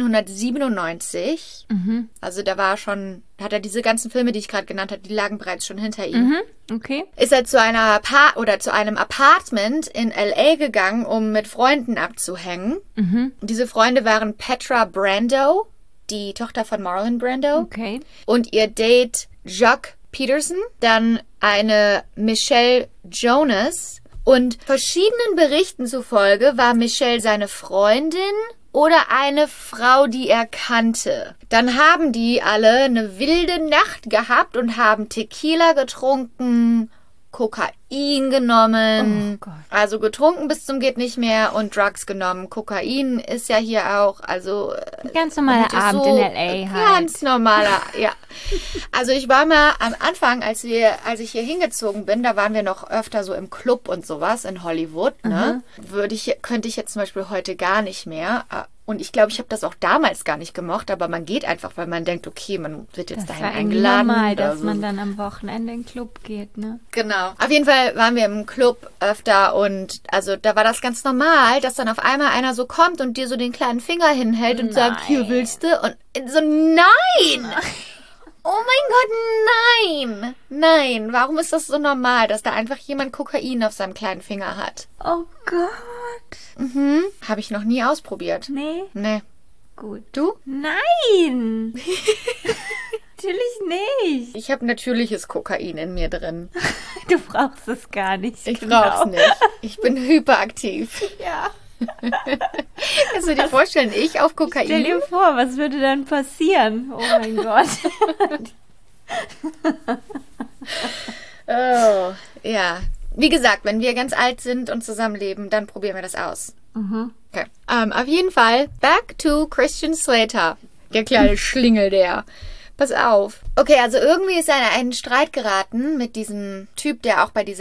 S3: 1997, also da hat er diese ganzen Filme, die ich gerade genannt habe, die lagen bereits schon hinter ihm.
S2: Okay.
S3: Ist er zu einem Apartment in L.A. gegangen, um mit Freunden abzuhängen. Diese Freunde waren Petra Brando, die Tochter von Marlon Brando,
S2: Okay.
S3: und ihr Date Jacques Peterson, dann eine Michelle Jonas. Und verschiedenen Berichten zufolge war Michelle seine Freundin oder eine Frau, die er kannte. Dann haben die alle eine wilde Nacht gehabt und haben Tequila getrunken, Kokain genommen.
S2: Oh Gott.
S3: Also getrunken bis zum geht nicht mehr und Drugs genommen. Kokain ist ja hier auch, also
S2: Ganz normaler
S3: und
S2: Abend
S3: so,
S2: in L.A. halt.
S3: Ganz normaler, ja. Also ich war mal am Anfang, als ich hier hingezogen bin, da waren wir noch öfter so im Club und sowas in Hollywood, ne? Könnte ich jetzt zum Beispiel heute gar nicht mehr. Und ich glaube, ich habe das auch damals gar nicht gemocht, aber man geht einfach, weil man denkt, okay, man wird jetzt
S2: Das
S3: dahin
S2: war irgendwie
S3: eingeladen.
S2: normal,
S3: oder
S2: dass
S3: so.
S2: man dann am Wochenende in den Club geht, ne?
S3: Genau. Auf jeden Fall waren wir im Club öfter und also da war das ganz normal, dass dann auf einmal einer so kommt und dir so den kleinen Finger hinhält und sagt, hier willst du? Und so, nein! Oh mein Gott, nein! Nein, warum ist das so normal, dass da einfach jemand Kokain auf seinem kleinen Finger hat?
S2: Oh Gott.
S3: Habe ich noch nie ausprobiert.
S2: Nee,
S3: Nee.
S2: gut.
S3: Du?
S2: Nein! Natürlich nicht.
S3: Ich habe natürliches Kokain in mir drin.
S2: Du brauchst es gar nicht.
S3: Ich
S2: genau.
S3: brauch's nicht. Ich bin hyperaktiv.
S2: Ja.
S3: Kannst du dir vorstellen, ich auf Kokain?
S2: Stell dir vor, was würde dann passieren? Oh mein Gott.
S3: Oh, ja. Wie gesagt, wenn wir ganz alt sind und zusammenleben, dann probieren wir das aus. Okay. Auf jeden Fall, back to Christian Slater. Der kleine Schlingel, der. Pass auf. Okay, also irgendwie ist er in einen Streit geraten mit diesem Typ, der auch bei diesem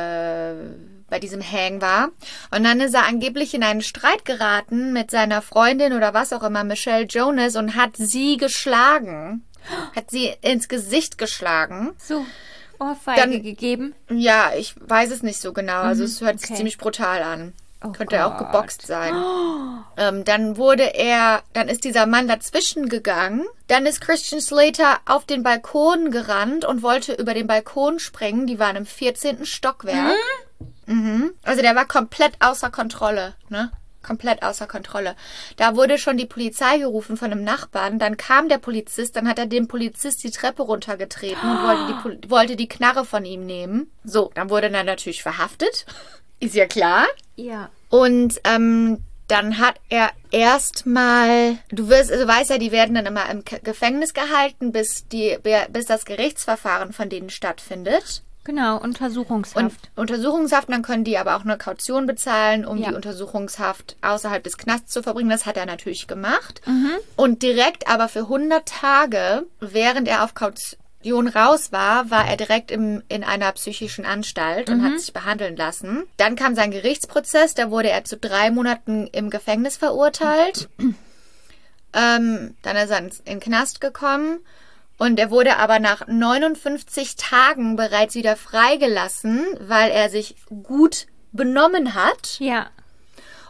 S3: Hang war. Und dann ist er angeblich in einen Streit geraten mit seiner Freundin oder was auch immer, Michelle Jonas, und hat sie geschlagen. Hat sie ins Gesicht geschlagen.
S2: So, Ohrfeige
S3: Dann-
S2: gegeben.
S3: Ja, ich weiß es nicht so genau. Also es hört sich
S2: okay.
S3: ziemlich brutal an.
S2: Oh
S3: Könnte auch
S2: Gott.
S3: geboxt sein. Dann ist dieser Mann dazwischen gegangen. Dann ist Christian Slater auf den Balkon gerannt und wollte über den Balkon springen. Die waren im 14. Stockwerk. Also der war komplett außer Kontrolle, ne? Komplett außer Kontrolle. Da wurde schon die Polizei gerufen von einem Nachbarn. Dann kam der Polizist, dann hat er dem Polizist die Treppe runtergetreten und wollte die Knarre von ihm nehmen. So, dann wurde er natürlich verhaftet. Ist ja klar.
S2: Ja.
S3: Und dann hat er erstmal, du weißt ja, die werden dann immer im Gefängnis gehalten, bis das Gerichtsverfahren von denen stattfindet.
S2: Genau, Untersuchungshaft.
S3: Und Untersuchungshaft, dann können die aber auch eine Kaution bezahlen, um
S2: Ja.
S3: die Untersuchungshaft außerhalb des Knasts zu verbringen. Das hat er natürlich gemacht. Und direkt aber für 100 Tage, während er auf Kaution raus war er direkt in einer psychischen Anstalt und hat sich behandeln lassen. Dann kam sein Gerichtsprozess, da wurde er zu 3 Monaten im Gefängnis verurteilt. Dann ist er in den Knast gekommen. Und er wurde aber nach 59 Tagen bereits wieder freigelassen, weil er sich gut benommen hat.
S2: Ja.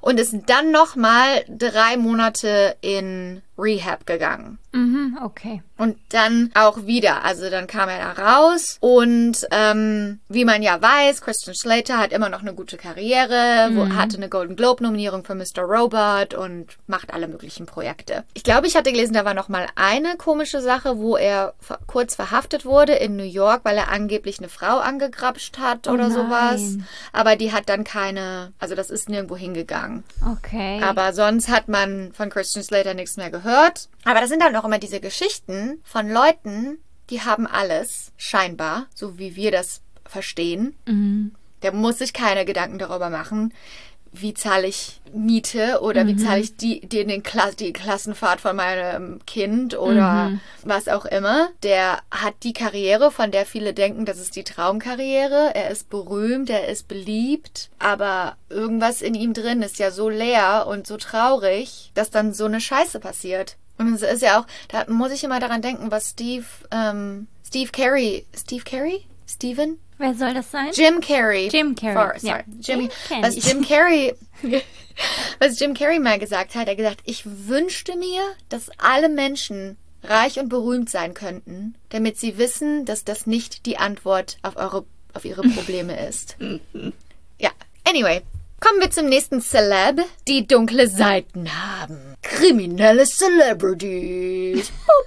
S3: und ist dann nochmal 3 Monate in Rehab gegangen.
S2: Mhm, okay.
S3: Und dann auch wieder. Also dann kam er da raus und wie man ja weiß, Christian Slater hat immer noch eine gute Karriere, hatte eine Golden Globe-Nominierung für Mr. Robot und macht alle möglichen Projekte. Ich glaube, ich hatte gelesen, da war noch mal eine komische Sache, wo er kurz verhaftet wurde in New York, weil er angeblich eine Frau angegrapscht hat oder sowas. Aber die hat dann also das ist nirgendwo hingegangen.
S2: Okay.
S3: Aber sonst hat man von Christian Slater nichts mehr gehört. Aber das sind dann auch immer diese Geschichten von Leuten, die haben alles, scheinbar, so wie wir das verstehen. Der muss sich keine Gedanken darüber machen, wie zahle ich Miete oder wie zahle ich die Klassenfahrt von meinem Kind oder was auch immer. Der hat die Karriere, von der viele denken, das ist die Traumkarriere. Er ist berühmt, er ist beliebt, aber irgendwas in ihm drin ist ja so leer und so traurig, dass dann so eine Scheiße passiert. Und es ist ja auch, da muss ich immer daran denken, was Stephen?
S2: Wer soll das sein?
S3: Jim Carrey. Was Jim Carrey mal gesagt hat, er hat gesagt, ich wünschte mir, dass alle Menschen reich und berühmt sein könnten, damit sie wissen, dass das nicht die Antwort auf ihre Probleme ist. Ja, anyway. Kommen wir zum nächsten Celeb, die dunkle Seiten haben. Kriminelle Celebrities.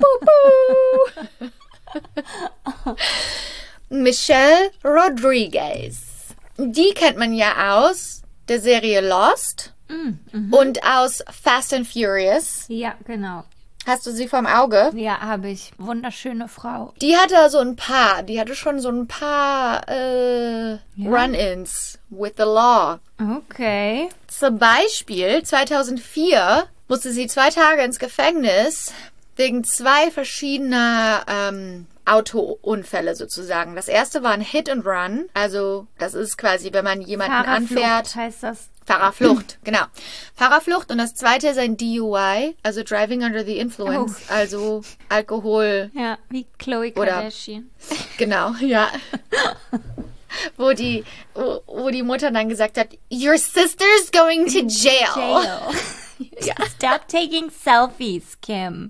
S3: Michelle Rodriguez. Die kennt man ja aus der Serie Lost und aus Fast and Furious.
S2: Ja, genau.
S3: Hast du sie vorm Auge?
S2: Ja, habe ich. Wunderschöne Frau.
S3: Die hatte schon so ein paar Run-ins with the law.
S2: Okay.
S3: Zum Beispiel 2004 musste sie 2 Tage ins Gefängnis wegen 2 verschiedener Autounfälle sozusagen. Das erste war ein Hit and Run. Also das ist quasi, wenn man jemanden anfährt.
S2: Heißt das?
S3: Fahrerflucht, genau. Fahrerflucht. Und das zweite ist ein DUI, also Driving Under the Influence, also Alkohol.
S2: Ja, wie Khloe Kardashian.
S3: Genau, ja. wo die Mutter dann gesagt hat, your sister's going to jail.
S2: Ja. Stop taking selfies, Kim.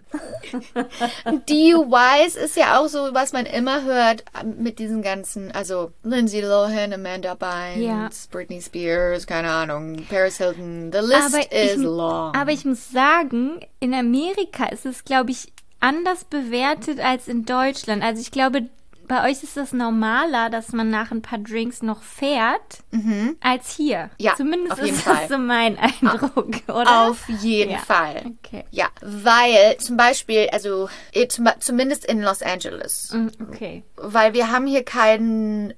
S3: DUIs ist ja auch so, was man immer hört mit diesen ganzen, also Lindsay Lohan, Amanda Bynes, Britney Spears, keine Ahnung, Paris Hilton. The list is long.
S2: Aber ich muss sagen, in Amerika ist es, glaube ich, anders bewertet als in Deutschland. Also ich glaube, bei euch ist das normaler, dass man nach ein paar Drinks noch fährt, als hier.
S3: Ja,
S2: zumindest
S3: auf jeden
S2: ist
S3: Fall.
S2: Das so mein Eindruck, oder?
S3: Auf jeden Fall.
S2: Okay.
S3: Ja, weil zum Beispiel, also zumindest in Los Angeles.
S2: Okay.
S3: Weil wir haben hier kein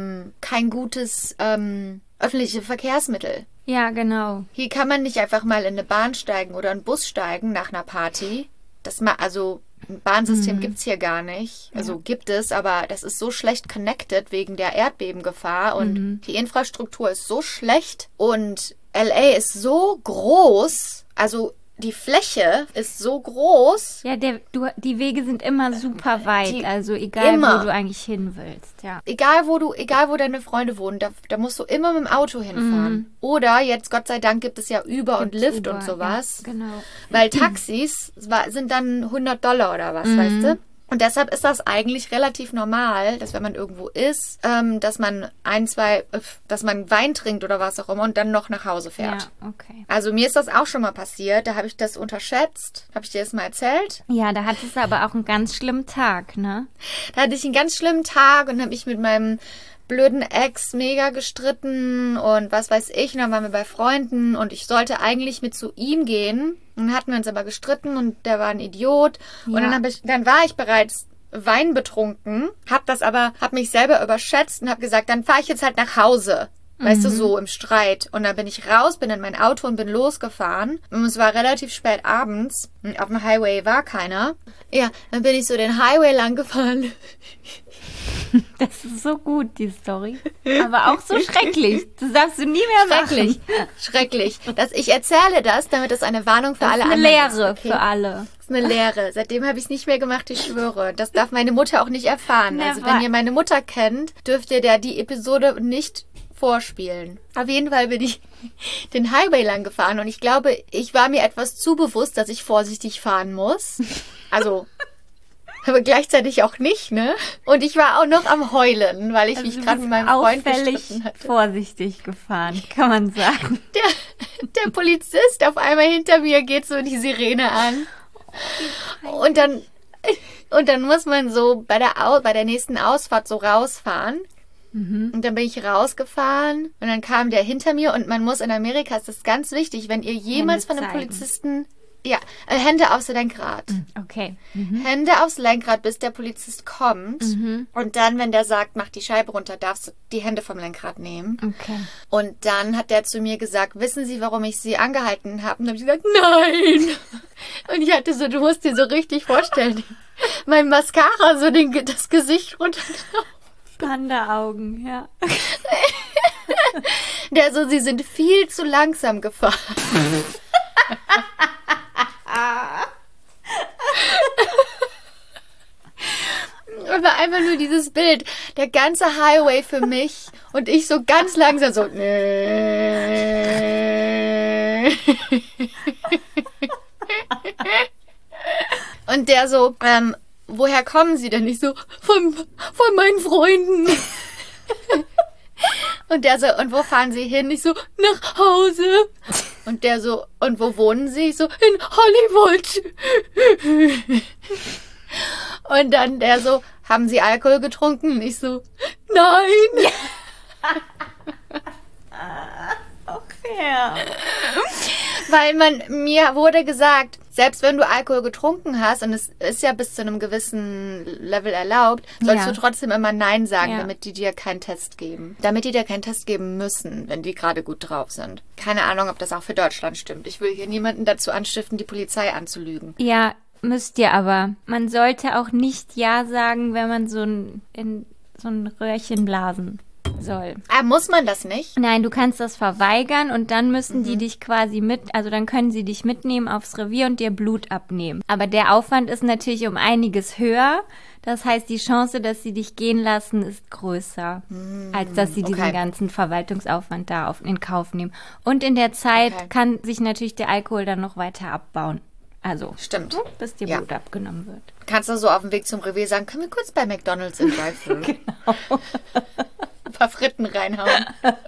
S3: gutes öffentliches Verkehrsmittel.
S2: Ja, genau.
S3: Hier kann man nicht einfach mal in eine Bahn steigen oder einen Bus steigen nach einer Party. Ein Bahnsystem gibt's hier gar nicht. Also gibt es, aber das ist so schlecht connected wegen der Erdbebengefahr und die Infrastruktur ist so schlecht und LA ist so groß, also die Fläche ist so groß.
S2: Ja, die Wege sind immer super weit, also egal wo du eigentlich hin willst, ja.
S3: Egal wo deine Freunde wohnen, da musst du immer mit dem Auto hinfahren. Oder jetzt, Gott sei Dank, gibt es ja Uber und Lyft und sowas.
S2: Ja, genau.
S3: Weil Taxis sind dann $100 oder was, weißt du? Und deshalb ist das eigentlich relativ normal, dass wenn man irgendwo ist, dass man dass man Wein trinkt oder was auch immer und dann noch nach Hause fährt.
S2: Ja, okay.
S3: Also mir ist das auch schon mal passiert, da habe ich das unterschätzt. Habe ich dir das mal erzählt?
S2: Ja, da hattest du aber auch einen ganz schlimmen Tag, ne?
S3: Da hatte ich einen ganz schlimmen Tag und habe mich mit meinem blöden Ex mega gestritten und was weiß ich. Und dann waren wir bei Freunden und ich sollte eigentlich mit zu ihm gehen. Und dann hatten wir uns aber gestritten und der war ein Idiot. Ja. Und dann war ich bereits weinbetrunken, hab mich selber überschätzt und hab gesagt, dann fahre ich jetzt halt nach Hause. Weißt du, so im Streit. Und dann bin ich raus, bin in mein Auto und bin losgefahren. Und es war relativ spät abends. Und auf dem Highway war keiner. Ja, dann bin ich so den Highway lang gefahren.
S2: Das ist so gut, die Story. Aber auch so schrecklich. Das darfst du nie mehr machen.
S3: Schrecklich. Ich erzähle das, damit es eine Warnung für alle anderen
S2: ist. Eine Lehre
S3: okay?
S2: für alle.
S3: Das ist eine Lehre. Seitdem habe ich es nicht mehr gemacht, ich schwöre. Das darf meine Mutter auch nicht erfahren.
S2: Never.
S3: Also wenn ihr meine Mutter kennt, dürft ihr die Episode nicht vorspielen. Auf jeden Fall bin ich den Highway lang gefahren und ich glaube, ich war mir etwas zu bewusst, dass ich vorsichtig fahren muss. Also, aber gleichzeitig auch nicht, ne? Und ich war auch noch am Heulen, weil ich mich gerade mit meinem Freund gestritten hatte.
S2: Vorsichtig gefahren, kann man sagen.
S3: Der Polizist auf einmal hinter mir geht so die Sirene an. Und dann muss man so bei der nächsten Ausfahrt so rausfahren. Und dann bin ich rausgefahren und dann kam der hinter mir und man muss in Amerika, ist das ganz wichtig, wenn ihr jemals von einem Polizisten, Hände aufs Lenkrad.
S2: Okay.
S3: Hände aufs Lenkrad, bis der Polizist kommt. Und dann, wenn der sagt, mach die Scheibe runter, darfst du die Hände vom Lenkrad nehmen.
S2: Okay.
S3: Und dann hat der zu mir gesagt, wissen Sie, warum ich Sie angehalten habe? Und dann habe ich gesagt, nein. Und ich hatte so, du musst dir so richtig vorstellen, mein Mascara, so das Gesicht runter.
S2: Panda-Augen, ja.
S3: Sie sind viel zu langsam gefahren. Aber einfach nur dieses Bild, der ganze Highway für mich und ich so ganz langsam so. Und der so, woher kommen Sie denn? Ich so, von meinen Freunden. Und der so, und wo fahren Sie hin? Ich so, nach Hause. Und der so, und wo wohnen Sie? Ich so, in Hollywood. Und dann der so, haben Sie Alkohol getrunken? Ich so, nein.
S2: Ja.
S3: Weil mir wurde gesagt, selbst wenn du Alkohol getrunken hast, und es ist ja bis zu einem gewissen Level erlaubt, sollst du trotzdem immer Nein sagen, damit die dir keinen Test geben. Damit die dir keinen Test geben müssen, wenn die gerade gut drauf sind. Keine Ahnung, ob das auch für Deutschland stimmt. Ich will hier niemanden dazu anstiften, die Polizei anzulügen.
S2: Ja, müsst ihr aber. Man sollte auch nicht Ja sagen, wenn man in so ein Röhrchen blasen soll.
S3: Muss man das nicht?
S2: Nein, du kannst das verweigern und dann müssen die dich quasi dann können sie dich mitnehmen aufs Revier und dir Blut abnehmen. Aber der Aufwand ist natürlich um einiges höher. Das heißt, die Chance, dass sie dich gehen lassen, ist größer, als dass sie diesen ganzen Verwaltungsaufwand da in Kauf nehmen. Und in der Zeit kann sich natürlich der Alkohol dann noch weiter abbauen. Also,
S3: stimmt.
S2: Bis dir Blut abgenommen wird.
S3: Kannst du so auf dem Weg zum Revier sagen, können wir kurz bei McDonald's im Drive-Thru?
S2: Genau.
S3: Ein paar Fritten reinhauen.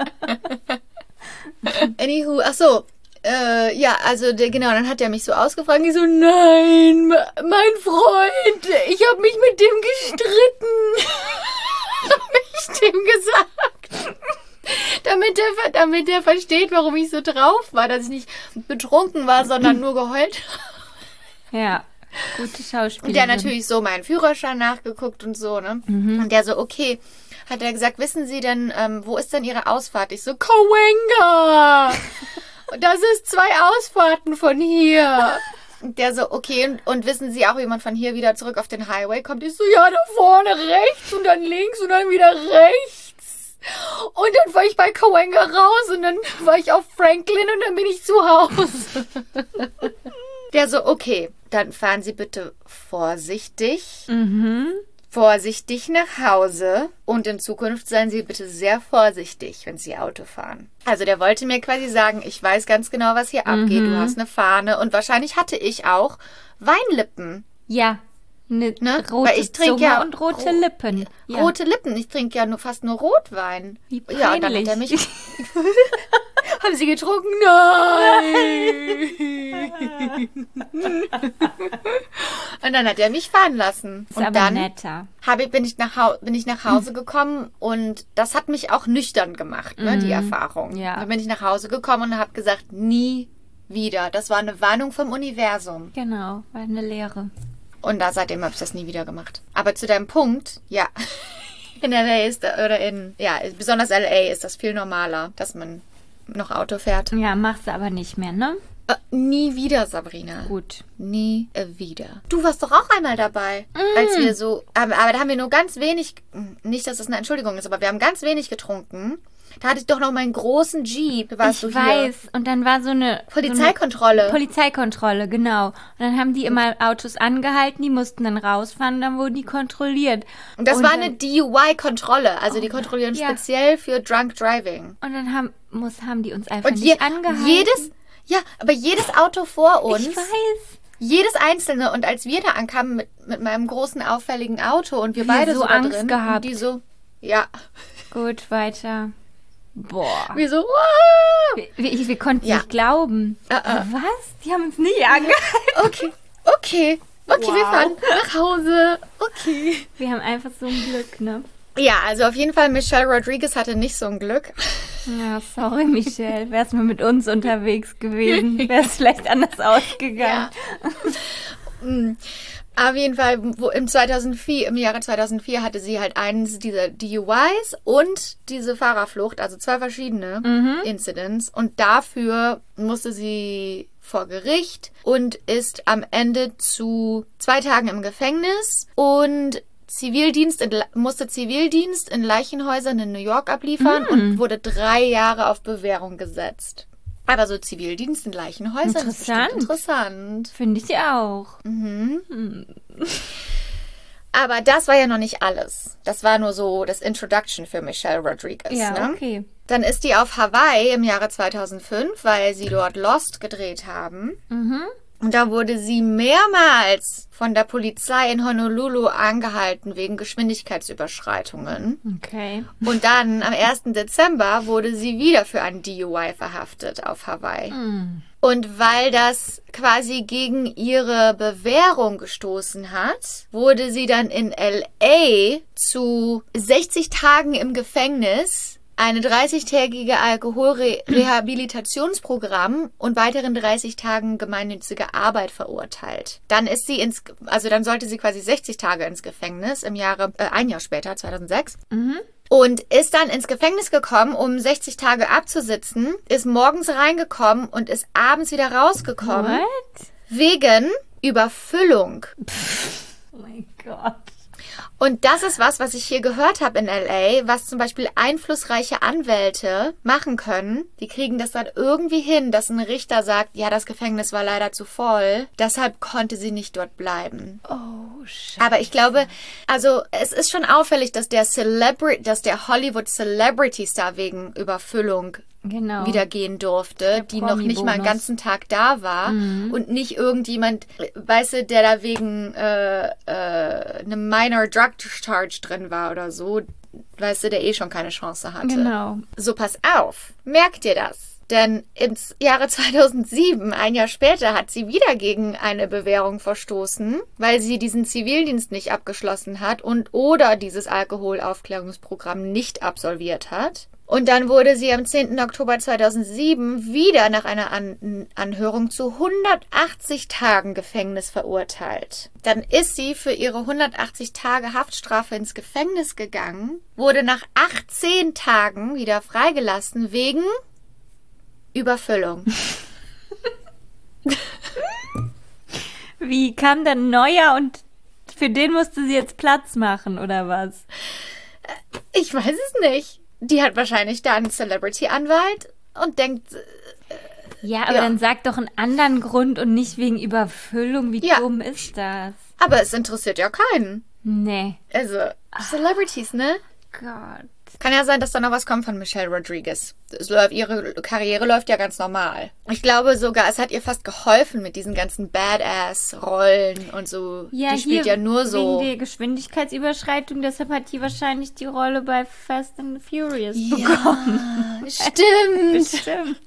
S3: Anywho, ach so. Also dann hat er mich so ausgefragt. Ich so, nein, mein Freund, ich habe mich mit dem gestritten. Habe ich dem gesagt. Damit er versteht, warum ich so drauf war, dass ich nicht betrunken war, sondern nur geheult.
S2: Ja, gute Schauspielerin.
S3: Und der natürlich so meinen Führerschein nachgeguckt und so, ne? Und der so, okay, hat er gesagt, wissen Sie denn, wo ist denn Ihre Ausfahrt? Ich so, Cahuenga! Und das ist 2 Ausfahrten von hier. Und der so, okay, und wissen Sie auch, wie man von hier wieder zurück auf den Highway kommt? Ich so, ja, da vorne rechts und dann links und dann wieder rechts. Und dann war ich bei Cahuenga raus und dann war ich auf Franklin und dann bin ich zu Hause. Der so, okay, dann fahren Sie bitte vorsichtig. Vorsichtig nach Hause und in Zukunft seien Sie bitte sehr vorsichtig, wenn Sie Auto fahren. Also der wollte mir quasi sagen, ich weiß ganz genau, was hier abgeht. Du hast eine Fahne und wahrscheinlich hatte ich auch Weinlippen.
S2: Ja,
S3: ne?
S2: rote
S3: Weil ich trinke
S2: Zunge und rote Lippen. Ja.
S3: Rote Lippen. Ich trinke ja fast nur Rotwein.
S2: Wie peinlich.
S3: Ja, und dann hat er mich... Haben Sie getrunken? Nein! Und dann hat er mich fahren lassen.
S2: Ist
S3: und
S2: aber
S3: dann
S2: netter.
S3: bin ich nach Hause gekommen und das hat mich auch nüchtern gemacht, ne, die Erfahrung.
S2: Ja.
S3: Dann bin ich nach Hause gekommen und habe gesagt, nie wieder. Das war eine Warnung vom Universum.
S2: Genau, war eine Lehre.
S3: Und seitdem habe ich das nie wieder gemacht. Aber zu deinem Punkt, ja. In LA besonders LA ist das viel normaler, dass man noch Auto fährt.
S2: Ja, machst du aber nicht mehr, ne?
S3: Nie wieder, Sabrina.
S2: Gut.
S3: Nie wieder. Du warst doch auch einmal dabei, als wir so... Aber da haben wir nur ganz wenig... Nicht, dass das eine Entschuldigung ist, aber wir haben ganz wenig getrunken. Da hatte ich doch noch meinen großen Jeep. Warst du
S2: Ich
S3: hier?
S2: weiß. Und dann war so eine
S3: Polizeikontrolle.
S2: Polizeikontrolle, genau. Und dann haben die immer Autos angehalten, die mussten dann rausfahren, dann wurden die kontrolliert.
S3: Und das war
S2: dann,
S3: eine DUI-Kontrolle. Also die kontrollieren speziell für Drunk Driving.
S2: Und dann haben die uns einfach nicht angehalten.
S3: Jedes Auto vor uns.
S2: Ich weiß.
S3: Jedes einzelne. Und als wir da ankamen mit meinem großen, auffälligen Auto und wir beide
S2: so
S3: so da
S2: Angst
S3: drin.
S2: gehabt.
S3: Und die so, ja.
S2: Gut, weiter. Boah.
S3: Wir so, wow.
S2: Wir konnten nicht glauben. Was? Die haben uns nie angehalten.
S3: Okay, wir fahren nach Hause. Okay.
S2: Wir haben einfach so ein Glück, ne?
S3: Ja, also auf jeden Fall, Michelle Rodriguez hatte nicht so ein Glück.
S2: Ja, sorry, Michelle. Wärst du mal mit uns unterwegs gewesen, wäre es vielleicht anders ausgegangen.
S3: Ja. Auf jeden Fall, im Jahre 2004 hatte sie halt eines dieser DUIs und diese Fahrerflucht, also 2 verschiedene Incidents. Und dafür musste sie vor Gericht und ist am Ende zu 2 Tagen im Gefängnis und musste Zivildienst in Leichenhäusern in New York abliefern und wurde 3 Jahre auf Bewährung gesetzt. Aber so Zivildienst in Leichenhäusern ist bestimmt interessant.
S2: Finde ich auch.
S3: Aber das war ja noch nicht alles. Das war nur so das Introduction für Michelle Rodriguez.
S2: Ja,
S3: ne?
S2: okay.
S3: Dann ist die auf Hawaii im Jahre 2005, weil sie dort Lost gedreht haben. Und da wurde sie mehrmals von der Polizei in Honolulu angehalten wegen Geschwindigkeitsüberschreitungen.
S2: Okay.
S3: Und dann am 1. Dezember wurde sie wieder für ein DUI verhaftet auf Hawaii. Und weil das quasi gegen ihre Bewährung gestoßen hat, wurde sie dann in LA zu 60 Tagen im Gefängnis, eine 30-tägige Alkoholrehabilitationsprogramm und weiteren 30 Tagen gemeinnützige Arbeit verurteilt. Dann sollte sie quasi 60 Tage ins Gefängnis ein Jahr später, 2006. Und ist dann ins Gefängnis gekommen, um 60 Tage abzusitzen, ist morgens reingekommen und ist abends wieder rausgekommen.
S2: What?
S3: Wegen Überfüllung.
S2: Oh mein Gott.
S3: Und das ist was ich hier gehört habe in LA, was zum Beispiel einflussreiche Anwälte machen können. Die kriegen das dann irgendwie hin, dass ein Richter sagt, ja, das Gefängnis war leider zu voll. Deshalb konnte sie nicht dort bleiben.
S2: Oh, Scheiße.
S3: Aber ich glaube, also es ist schon auffällig, dass der Hollywood-Celebrity-Star wegen Überfüllung wieder gehen durfte, die noch nicht mal einen ganzen Tag da war und nicht irgendjemand, weißt du, der da wegen einem Minor Drug Charge drin war oder so, weißt du, der schon keine Chance hatte.
S2: Genau.
S3: So, pass auf. Merkt dir das? Denn im Jahre 2007, ein Jahr später, hat sie wieder gegen eine Bewährung verstoßen, weil sie diesen Zivildienst nicht abgeschlossen hat oder dieses Alkoholaufklärungsprogramm nicht absolviert hat. Und dann wurde sie am 10. Oktober 2007 wieder nach einer Anhörung zu 180 Tagen Gefängnis verurteilt. Dann ist sie für ihre 180 Tage Haftstrafe ins Gefängnis gegangen, wurde nach 18 Tagen wieder freigelassen wegen Überfüllung.
S2: Wie kam dann neuer und für den musste sie jetzt Platz machen, oder was?
S3: Ich weiß es nicht. Die hat wahrscheinlich da einen Celebrity-Anwalt und denkt...
S2: ja, aber dann sag doch einen anderen Grund und nicht wegen Überfüllung. Wie dumm ist das?
S3: Aber es interessiert ja keinen.
S2: Nee.
S3: Also, Celebrities, ne?
S2: Gott.
S3: Kann ja sein, dass da noch was kommt von Michelle Rodriguez. Ihre Karriere läuft ja ganz normal. Ich glaube sogar, es hat ihr fast geholfen mit diesen ganzen Badass-Rollen und so.
S2: Ja,
S3: die spielt ja nur so.
S2: Wegen der Geschwindigkeitsüberschreitung, deshalb hat die wahrscheinlich die Rolle bei Fast and Furious bekommen.
S3: Stimmt.
S2: Bestimmt.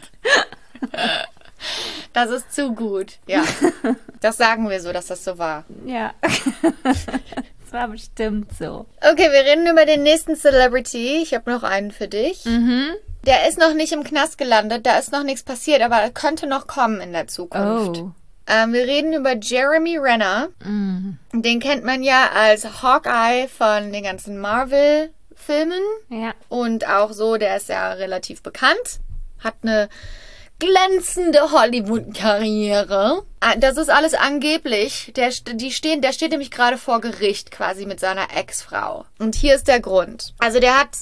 S3: Das ist zu gut. Ja. Das sagen wir so, dass das so war.
S2: Ja. Das war bestimmt so.
S3: Okay, wir reden über den nächsten Celebrity. Ich habe noch einen für dich. Der ist noch nicht im Knast gelandet, da ist noch nichts passiert, aber er könnte noch kommen in der Zukunft.
S2: Oh.
S3: Wir reden über Jeremy Renner. Den kennt man ja als Hawkeye von den ganzen Marvel-Filmen.
S2: Ja.
S3: Und auch so, der ist ja relativ bekannt. Hat eine glänzende Hollywood-Karriere. Das ist alles angeblich. Der steht nämlich gerade vor Gericht quasi mit seiner Ex-Frau. Und hier ist der Grund. Also der hat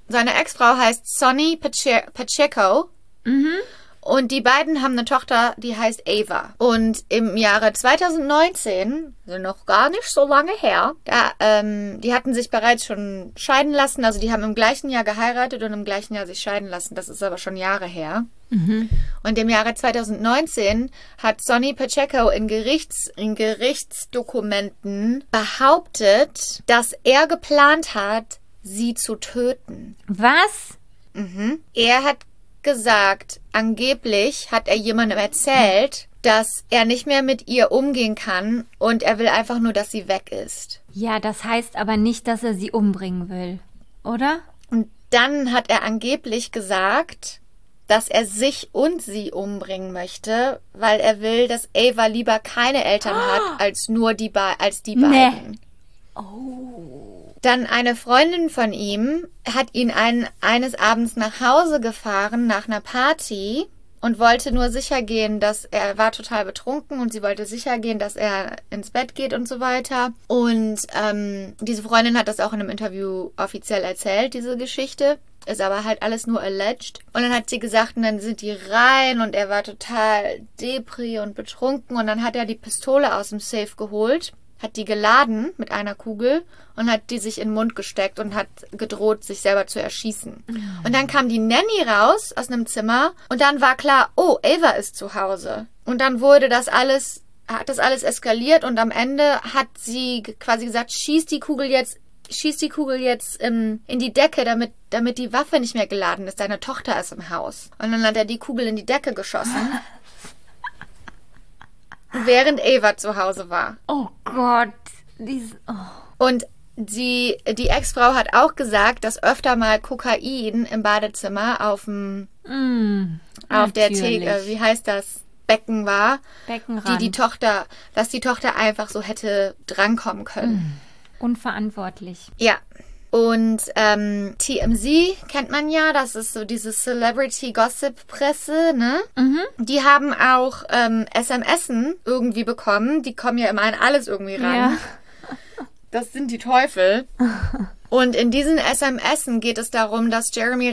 S3: seine Ex-Frau heißt Sonny Pacheco. Und die beiden haben eine Tochter, die heißt Ava. Und im Jahre 2019, also noch gar nicht so lange her, die hatten sich bereits schon scheiden lassen. Also die haben im gleichen Jahr geheiratet und im gleichen Jahr sich scheiden lassen. Das ist aber schon Jahre her. Und im Jahre 2019 hat Sonny Pacheco in Gerichtsdokumenten behauptet, dass er geplant hat, sie zu töten.
S2: Was?
S3: Er hat gesagt, angeblich hat er jemandem erzählt, dass er nicht mehr mit ihr umgehen kann und er will einfach nur, dass sie weg ist.
S2: Ja, das heißt aber nicht, dass er sie umbringen will, oder?
S3: Und dann hat er angeblich gesagt, dass er sich und sie umbringen möchte, weil er will, dass Ava lieber keine Eltern hat, als nur die beiden. Dann eine Freundin von ihm hat ihn eines Abends nach Hause gefahren, nach einer Party, und wollte nur sicher gehen, dass er war total betrunken und sie wollte sicher gehen, dass er ins Bett geht und so weiter. Und diese Freundin hat das auch in einem Interview offiziell erzählt, diese Geschichte. Ist aber halt alles nur alleged. Und dann hat sie gesagt, und dann sind die rein und er war total depri und betrunken. Und dann hat er die Pistole aus dem Safe geholt, hat die geladen mit einer Kugel und hat die sich in den Mund gesteckt und hat gedroht, sich selber zu erschießen. Und dann kam die Nanny raus aus einem Zimmer und dann war klar, oh, Ava ist zu Hause. Und dann hat das alles eskaliert und am Ende hat sie quasi gesagt, schieß die Kugel jetzt in die Decke, damit die Waffe nicht mehr geladen ist. Deine Tochter ist im Haus. Und dann hat er die Kugel in die Decke geschossen. Während Ava zu Hause war.
S2: Oh Gott.
S3: Und die Ex-Frau hat auch gesagt, dass öfter mal Kokain im Badezimmer auf der Theke, wie heißt das, Becken war.
S2: Beckenrand.
S3: Dass die Tochter einfach so hätte drankommen können.
S2: Unverantwortlich.
S3: Ja. Und TMZ kennt man ja, das ist so diese Celebrity-Gossip-Presse, ne? Die haben auch SMSen irgendwie bekommen. Die kommen ja immer an alles irgendwie ran.
S2: Ja.
S3: Das sind die Teufel. Und in diesen SMSen geht es darum, dass Jeremy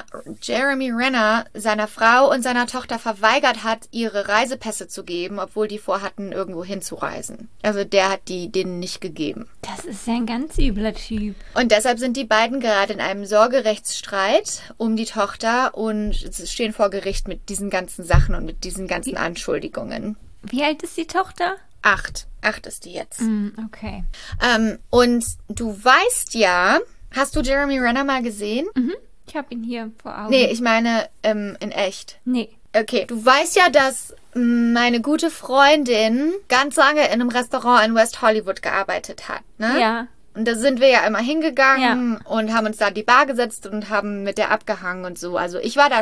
S3: Renner seiner Frau und seiner Tochter verweigert hat, ihre Reisepässe zu geben, obwohl die vorhatten, irgendwo hinzureisen. Also der hat die denen nicht gegeben.
S2: Das ist ja ein ganz übler Typ.
S3: Und deshalb sind die beiden gerade in einem Sorgerechtsstreit um die Tochter und stehen vor Gericht mit diesen ganzen Sachen und mit diesen ganzen Anschuldigungen.
S2: Wie alt ist die Tochter?
S3: 8 ist die jetzt.
S2: Okay.
S3: Und du weißt ja, hast du Jeremy Renner mal gesehen?
S2: Ich habe ihn hier vor Augen.
S3: Nee, ich meine in echt.
S2: Nee.
S3: Okay, du weißt ja, dass meine gute Freundin ganz lange in einem Restaurant in West Hollywood gearbeitet hat, ne?
S2: Ja.
S3: Und da sind wir ja immer hingegangen und haben uns da an die Bar gesetzt und haben mit der abgehangen und so. Also ich war da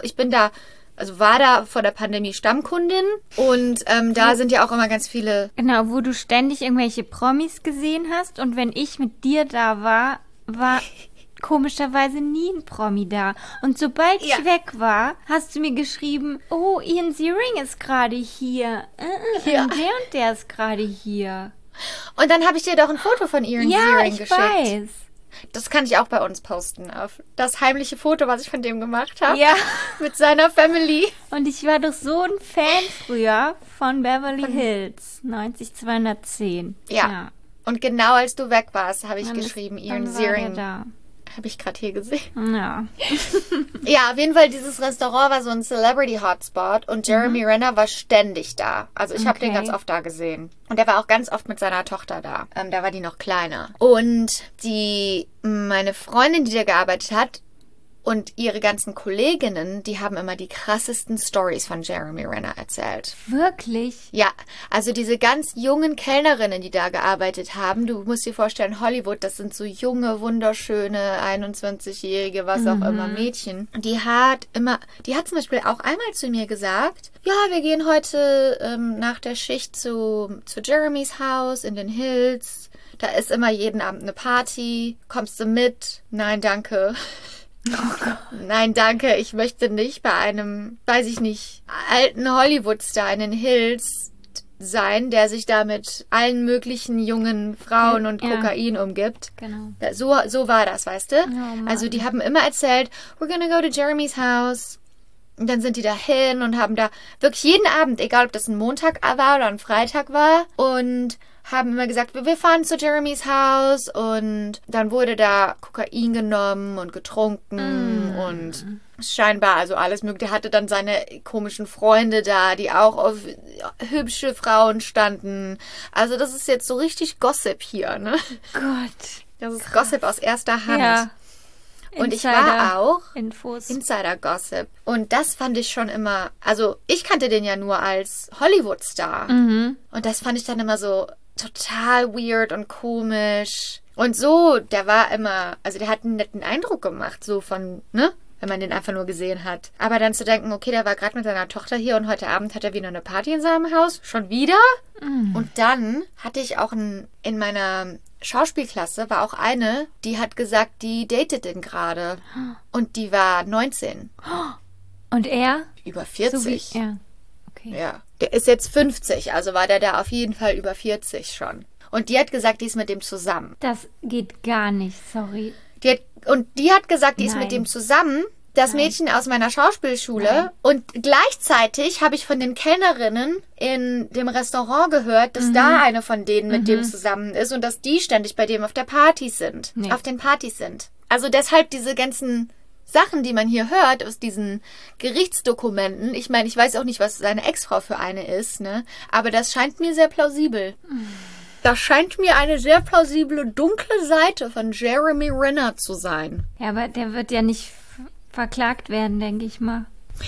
S3: war da vor der Pandemie Stammkundin und da sind ja auch immer ganz viele...
S2: Genau, wo du ständig irgendwelche Promis gesehen hast und wenn ich mit dir da war komischerweise nie ein Promi da. Und sobald ich weg war, hast du mir geschrieben, oh, Ian Ziering ist gerade hier. Und der ist gerade hier.
S3: Und dann habe ich dir doch ein Foto von Ian Ziering geschickt.
S2: Ja, ich weiß.
S3: Das kann ich auch bei uns posten. Auf das heimliche Foto, was ich von dem gemacht habe.
S2: Ja.
S3: Mit seiner Family.
S2: Und ich war doch so ein Fan früher von Beverly Hills 90210.
S3: Ja. Und genau als du weg warst, habe ich geschrieben, Ian Ziering. Habe ich gerade hier gesehen.
S2: Ja.
S3: Ja, auf jeden Fall, dieses Restaurant war so ein Celebrity-Hotspot und Jeremy Renner war ständig da. Also ich habe den ganz oft da gesehen. Und er war auch ganz oft mit seiner Tochter da. Da war die noch kleiner. Und meine Freundin, die da gearbeitet hat, und ihre ganzen Kolleginnen, die haben immer die krassesten Stories von Jeremy Renner erzählt.
S2: Wirklich?
S3: Ja, also diese ganz jungen Kellnerinnen, die da gearbeitet haben, du musst dir vorstellen, Hollywood, das sind so junge, wunderschöne, 21-jährige, was auch immer, Mädchen. Die hat zum Beispiel auch einmal zu mir gesagt, ja, wir gehen heute nach der Schicht zu Jeremys Haus in den Hills. Da ist immer jeden Abend eine Party. Kommst du mit? Nein, danke. Oh Gott. Nein, danke, ich möchte nicht bei einem, weiß ich nicht, alten Hollywood-Star in den Hills sein, der sich da mit allen möglichen jungen Frauen und Kokain umgibt.
S2: Genau.
S3: So war das, weißt du?
S2: Oh,
S3: also die haben immer erzählt, we're gonna go to Jeremy's house. Und dann sind die da hin und haben da wirklich jeden Abend, egal ob das ein Montag war oder ein Freitag war, und haben immer gesagt, wir fahren zu Jeremy's Haus, und dann wurde da Kokain genommen und getrunken und scheinbar also alles mögliche. Der hatte dann seine komischen Freunde da, die auch auf hübsche Frauen standen. Also das ist jetzt so richtig Gossip hier, ne?
S2: Gott.
S3: Das ist Gossip aus erster Hand.
S2: Ja.
S3: Und ich war auch
S2: Infos.
S3: Insider-Gossip. Und das fand ich schon immer, also ich kannte den ja nur als Hollywood-Star.
S2: Mhm.
S3: Und das fand ich dann immer so total weird und komisch. Und so, der war immer, also der hat einen netten Eindruck gemacht, so von, ne? Wenn man den einfach nur gesehen hat. Aber dann zu denken, okay, der war gerade mit seiner Tochter hier und heute Abend hat er wieder eine Party in seinem Haus. Schon wieder?
S2: Mhm.
S3: Und dann hatte ich auch in meiner Schauspielklasse war auch eine, die hat gesagt, die datet den gerade. Und die war 19.
S2: Und er?
S3: Über 40.
S2: So wie er. Okay.
S3: Ja. Der ist jetzt 50, also war der da auf jeden Fall über 40 schon. Und die hat gesagt, die ist mit dem zusammen.
S2: Das geht gar nicht, sorry.
S3: Die hat gesagt, die ist
S2: Nein.
S3: mit dem zusammen. Das Mädchen aus meiner Schauspielschule.
S2: Nein.
S3: Und gleichzeitig habe ich von den Kellnerinnen in dem Restaurant gehört, dass da eine von denen mit dem zusammen ist und dass die ständig bei dem auf den Partys sind. Also deshalb diese ganzen Sachen, die man hier hört aus diesen Gerichtsdokumenten. Ich meine, ich weiß auch nicht, was seine Ex-Frau für eine ist, ne? Aber das scheint mir sehr plausibel. Das scheint mir eine sehr plausible, dunkle Seite von Jeremy Renner zu sein.
S2: Ja, aber der wird ja nicht verklagt werden, denke ich mal.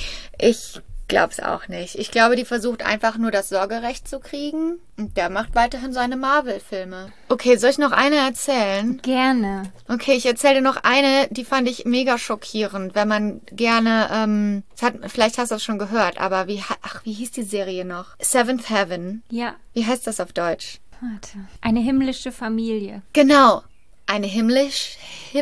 S3: Ich glaube es auch nicht. Ich glaube, die versucht einfach nur das Sorgerecht zu kriegen. Und der macht weiterhin seine Marvel-Filme. Okay, soll ich noch eine erzählen?
S2: Gerne.
S3: Okay, ich erzähle dir noch eine, die fand ich mega schockierend, wenn man gerne, vielleicht hast du das schon gehört, aber wie hieß die Serie noch? Seventh Heaven.
S2: Ja.
S3: Wie heißt das auf Deutsch?
S2: Warte. Eine himmlische Familie.
S3: Genau. Eine himmlische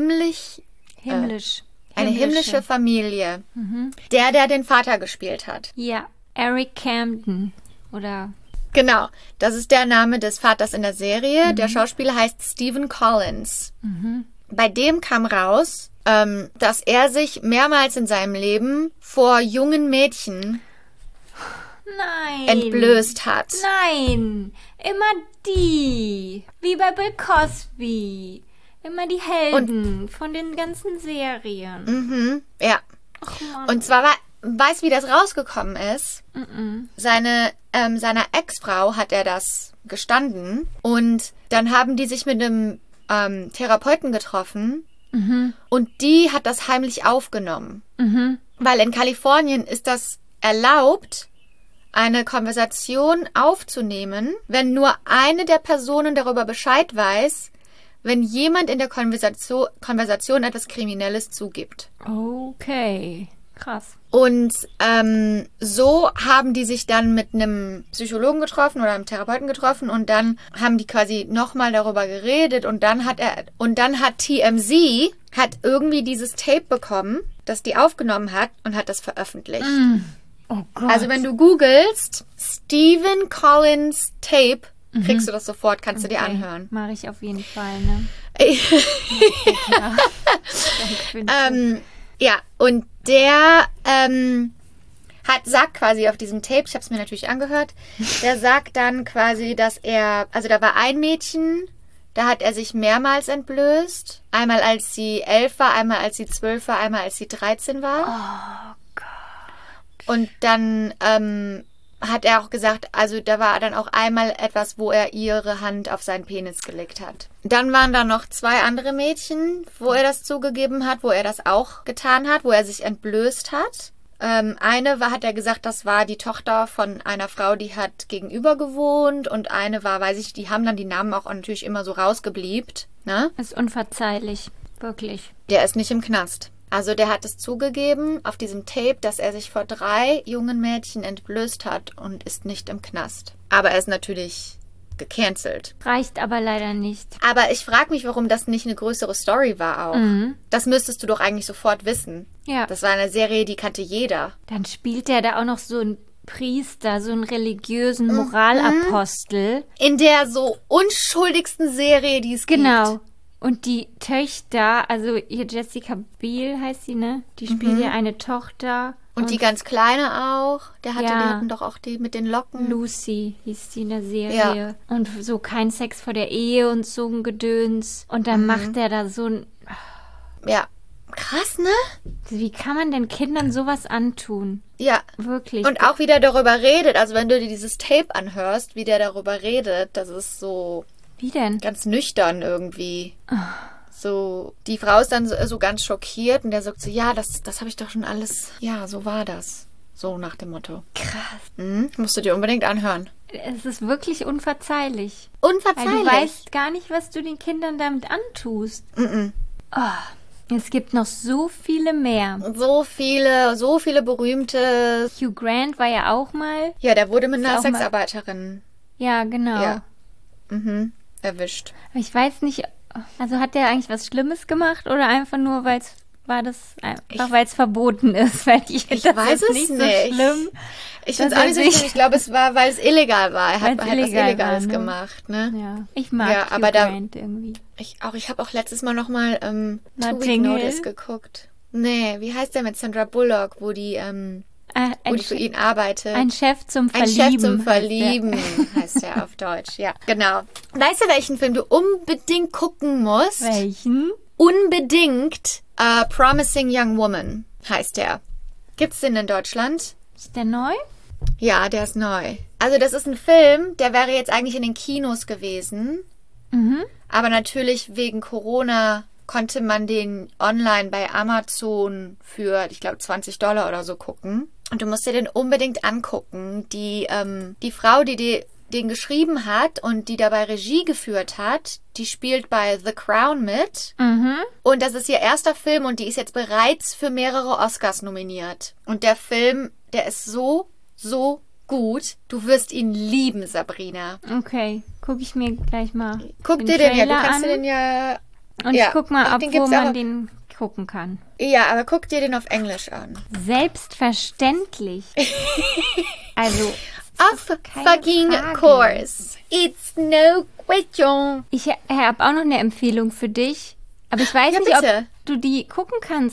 S3: Familie. Der den Vater gespielt hat.
S2: Ja. Eric Camden. Oder...
S3: Genau. Das ist der Name des Vaters in der Serie. Der Schauspieler heißt Stephen Collins. Bei dem kam raus, dass er sich mehrmals in seinem Leben vor jungen Mädchen entblößt hat.
S2: Nein. Immer die. Wie bei Bill Cosby. Immer die Helden von den ganzen Serien.
S3: Ja.
S2: Ach, Mann.
S3: Und zwar weißt du, wie das rausgekommen ist? Seiner Ex-Frau hat er das gestanden. Und dann haben die sich mit einem Therapeuten getroffen. Und die hat das heimlich aufgenommen. Weil in Kalifornien ist das erlaubt, eine Konversation aufzunehmen, wenn nur eine der Personen darüber Bescheid weiß, wenn jemand in der Konversation etwas Kriminelles zugibt.
S2: Okay, krass.
S3: Und so haben die sich dann mit einem Psychologen getroffen oder einem Therapeuten getroffen und dann haben die quasi nochmal darüber geredet und dann hat TMZ irgendwie dieses Tape bekommen, das die aufgenommen hat und hat das veröffentlicht.
S2: Oh Gott.
S3: Also wenn du googelst Stephen Collins Tape, kriegst du das sofort, kannst du dir anhören.
S2: Mache ich auf jeden Fall, ne?
S3: Ja, und der sagt quasi auf diesem Tape, ich habe es mir natürlich angehört, der sagt dann quasi, dass also da war ein Mädchen, da hat er sich mehrmals entblößt. Einmal als sie 11 war, einmal als sie 12 war, einmal als sie 13 war.
S2: Oh Gott.
S3: Und dann hat er auch gesagt, also da war dann auch einmal etwas, wo er ihre Hand auf seinen Penis gelegt hat. Dann waren da noch 2 andere Mädchen, wo er das zugegeben hat, wo er das auch getan hat, wo er sich entblößt hat. Eine hat er gesagt, das war die Tochter von einer Frau, die hat gegenüber gewohnt. Und eine war, weiß ich, die haben dann die Namen auch natürlich immer so rausgebliebt. Ne?
S2: Ist unverzeihlich. Wirklich.
S3: Der ist nicht im Knast. Also der hat es zugegeben auf diesem Tape, dass er sich vor 3 jungen Mädchen entblößt hat und ist nicht im Knast. Aber er ist natürlich gecancelt.
S2: Reicht aber leider nicht.
S3: Aber ich frage mich, warum das nicht eine größere Story war auch. Das müsstest du doch eigentlich sofort wissen.
S2: Ja.
S3: Das war eine Serie, die kannte jeder.
S2: Dann spielt er da auch noch so ein Priester, so einen religiösen Moralapostel.
S3: In der so unschuldigsten Serie, die es gibt.
S2: Genau. Und die Töchter, also hier Jessica Biel heißt sie, ne? Die spielt ja eine Tochter.
S3: Und die ganz Kleine auch. Die hatten doch auch die mit den Locken.
S2: Lucy hieß die in der Serie. Ja. Und so kein Sex vor der Ehe und so ein Gedöns. Und dann macht der da so ein...
S3: Ja, krass, ne?
S2: Wie kann man denn Kindern sowas antun?
S3: Ja.
S2: Wirklich.
S3: Und auch wie der darüber redet. Also wenn du dir dieses Tape anhörst, wie der darüber redet, das ist so...
S2: Wie denn?
S3: Ganz nüchtern irgendwie. So, die Frau ist dann so ganz schockiert und der sagt so, ja, das habe ich doch schon alles, ja, so war das. So nach dem Motto.
S2: Krass.
S3: Musst du dir unbedingt anhören.
S2: Es ist wirklich unverzeihlich.
S3: Unverzeihlich?
S2: Weil du weißt gar nicht, was du den Kindern damit antust. Es gibt noch so viele mehr.
S3: So viele berühmte...
S2: Hugh Grant war ja auch mal...
S3: Ja, der wurde mit einer Sexarbeiterin...
S2: Ja, genau.
S3: Ja. Erwischt.
S2: Ich weiß nicht, also hat der eigentlich was Schlimmes gemacht oder einfach nur, weil es verboten ist? Weil ich
S3: weiß es nicht.
S2: So schlimm.
S3: Ich finde es auch nicht so schlimm. Ich glaube, es war, weil es illegal war. Er hat was Illegales gemacht, ne?
S2: Ja. Ich mag Hugh Grant irgendwie.
S3: Ich habe auch letztes Mal nochmal Two Week Notice geguckt. Nee, wie heißt der mit Sandra Bullock, wo die für ihn arbeitet.
S2: Ein Chef zum Verlieben.
S3: Ein Chef zum Verlieben heißt der auf Deutsch, ja. Genau. Weißt du, welchen Film du unbedingt gucken musst?
S2: Welchen?
S3: Unbedingt Promising Young Woman heißt der. Gibt's den in Deutschland?
S2: Ist der neu?
S3: Ja, der ist neu. Also das ist ein Film, der wäre jetzt eigentlich in den Kinos gewesen. Aber natürlich wegen Corona konnte man den online bei Amazon für, ich glaube, $20 oder so gucken. Und du musst dir den unbedingt angucken. Die Frau, die den geschrieben hat und die dabei Regie geführt hat, die spielt bei The Crown mit. Und das ist ihr erster Film und die ist jetzt bereits für mehrere Oscars nominiert. Und der Film, der ist so gut. Du wirst ihn lieben, Sabrina.
S2: Okay, gucke ich mir gleich mal.
S3: Guck dir den ja, du kannst dir den ja...
S2: Und ich guck mal, wo man den gucken kann.
S3: Ja, aber guck dir den auf Englisch an.
S2: Selbstverständlich. Also,
S3: of fucking course. It's no question.
S2: Ich habe auch noch eine Empfehlung für dich. Aber ich weiß nicht, ob du die gucken kannst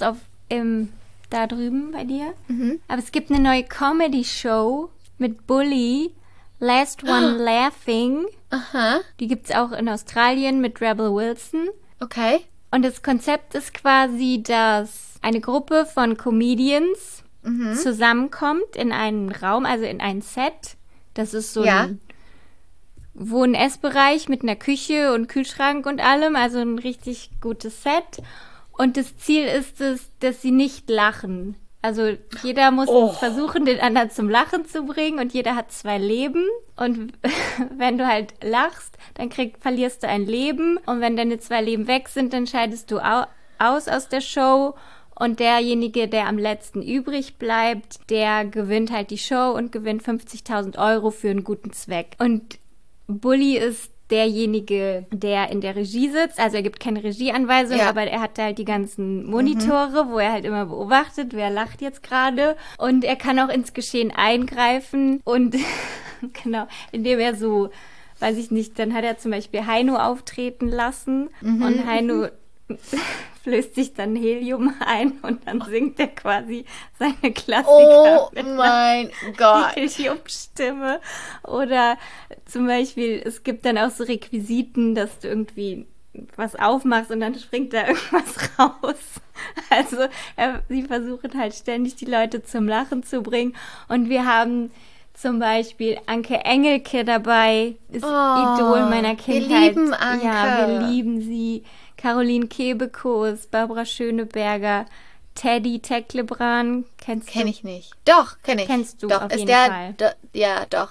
S2: da drüben bei dir. Aber es gibt eine neue Comedy-Show mit Bully, Last One Laughing. Die gibt's auch in Australien mit Rebel Wilson.
S3: Okay.
S2: Und das Konzept ist quasi, dass eine Gruppe von Comedians zusammenkommt in einen Raum, also in ein Set. Das ist so ein Wohn-Essbereich mit einer Küche und Kühlschrank und allem, also ein richtig gutes Set. Und das Ziel ist es, dass sie nicht lachen. Also jeder muss versuchen, den anderen zum Lachen zu bringen und jeder hat 2 Leben. Und wenn du halt lachst, dann verlierst du ein Leben. Und wenn deine 2 Leben weg sind, dann scheidest du aus der Show. Und derjenige, der am letzten übrig bleibt, der gewinnt halt die Show und gewinnt 50.000 € für einen guten Zweck. Und Bully ist derjenige, der in der Regie sitzt. Also er gibt keine Regieanweisung, aber er hat halt die ganzen Monitore, wo er halt immer beobachtet, wer lacht jetzt gerade. Und er kann auch ins Geschehen eingreifen und genau, indem er so, weiß ich nicht, dann hat er zum Beispiel Heino auftreten lassen und Heino flößt sich dann Helium ein und dann singt er quasi seine Klassiker mit
S3: mein Gott.
S2: Heliumstimme. Oder zum Beispiel, es gibt dann auch so Requisiten, dass du irgendwie was aufmachst und dann springt da irgendwas raus. Also sie versuchen halt ständig die Leute zum Lachen zu bringen. Und wir haben zum Beispiel Anke Engelke dabei, ist Idol meiner Kindheit.
S3: Wir lieben Anke.
S2: Ja, wir lieben sie. Caroline Kebekus, Barbara Schöneberger, Teddy Tecklebrand, kennst du?
S3: Kenn ich nicht. Doch, kenn ich.
S2: Kennst du
S3: doch,
S2: auf
S3: ist
S2: jeden
S3: der,
S2: Fall.
S3: Ja, doch.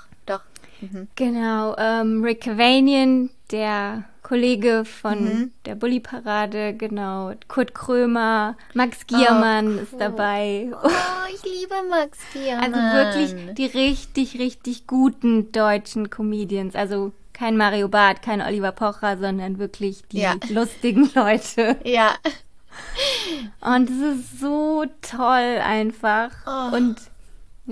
S2: Genau, Rick Cavanian, der Kollege von der Bully-Parade, genau. Kurt Krömer, Max Giermann ist dabei.
S3: Oh, ich liebe Max Giermann.
S2: Also wirklich die richtig, richtig guten deutschen Comedians. Also kein Mario Barth, kein Oliver Pocher, sondern wirklich die lustigen Leute.
S3: Ja.
S2: Und es ist so toll einfach. Und ja,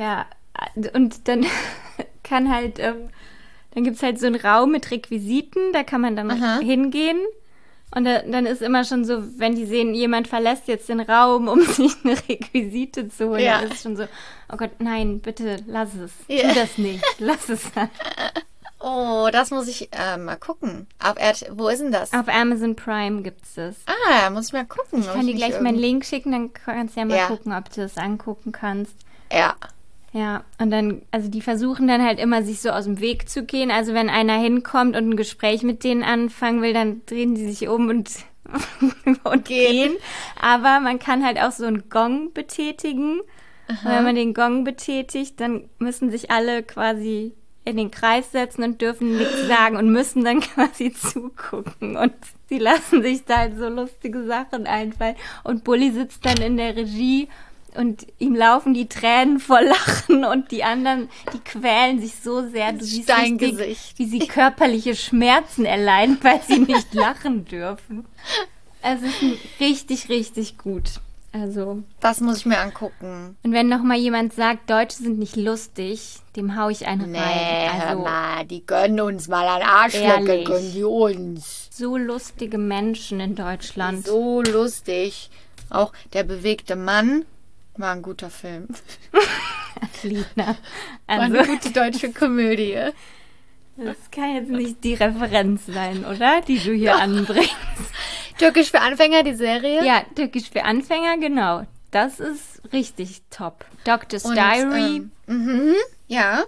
S2: und dann kann halt, dann gibt es halt so einen Raum mit Requisiten, da kann man dann hingehen. Und dann ist immer schon so, wenn die sehen, jemand verlässt jetzt den Raum, um sich eine Requisite zu holen, dann ist es schon so, oh Gott, nein, bitte, lass es. Tu das nicht, lass es.
S3: Oh, das muss ich mal gucken. Wo ist denn das?
S2: Auf Amazon Prime gibt's das.
S3: Ah, muss ich mal gucken.
S2: Ich kann dir gleich meinen Link schicken, dann kannst du ja mal gucken, ob du das angucken kannst.
S3: Ja.
S2: Ja, und dann, also die versuchen dann halt immer, sich so aus dem Weg zu gehen. Also wenn einer hinkommt und ein Gespräch mit denen anfangen will, dann drehen die sich um und gehen. Aber man kann halt auch so einen Gong betätigen. Und wenn man den Gong betätigt, dann müssen sich alle quasi in den Kreis setzen und dürfen nichts sagen und müssen dann quasi zugucken. Und die lassen sich da halt so lustige Sachen einfallen. Und Bully sitzt dann in der Regie und ihm laufen die Tränen vor Lachen und die anderen, die quälen sich so sehr. Du siehst richtig, wie sie körperliche Schmerzen erleiden, weil sie nicht lachen dürfen. Es ist richtig, richtig gut. Also.
S3: Das muss ich mir angucken.
S2: Und wenn noch mal jemand sagt, Deutsche sind nicht lustig, dem hau ich einen rein. Also,
S3: hör mal, die gönnen uns mal ein Arschlöcke, gönnen die uns.
S2: So lustige Menschen in Deutschland.
S3: So lustig. Auch Der bewegte Mann war ein guter Film.
S2: Lina.
S3: Also, war eine gute deutsche Komödie.
S2: Das kann jetzt nicht die Referenz sein, oder? Die du hier anbringst.
S3: Türkisch für Anfänger, die Serie?
S2: Ja, Türkisch für Anfänger, genau. Das ist richtig top. Doctor's Diary.
S3: Ja.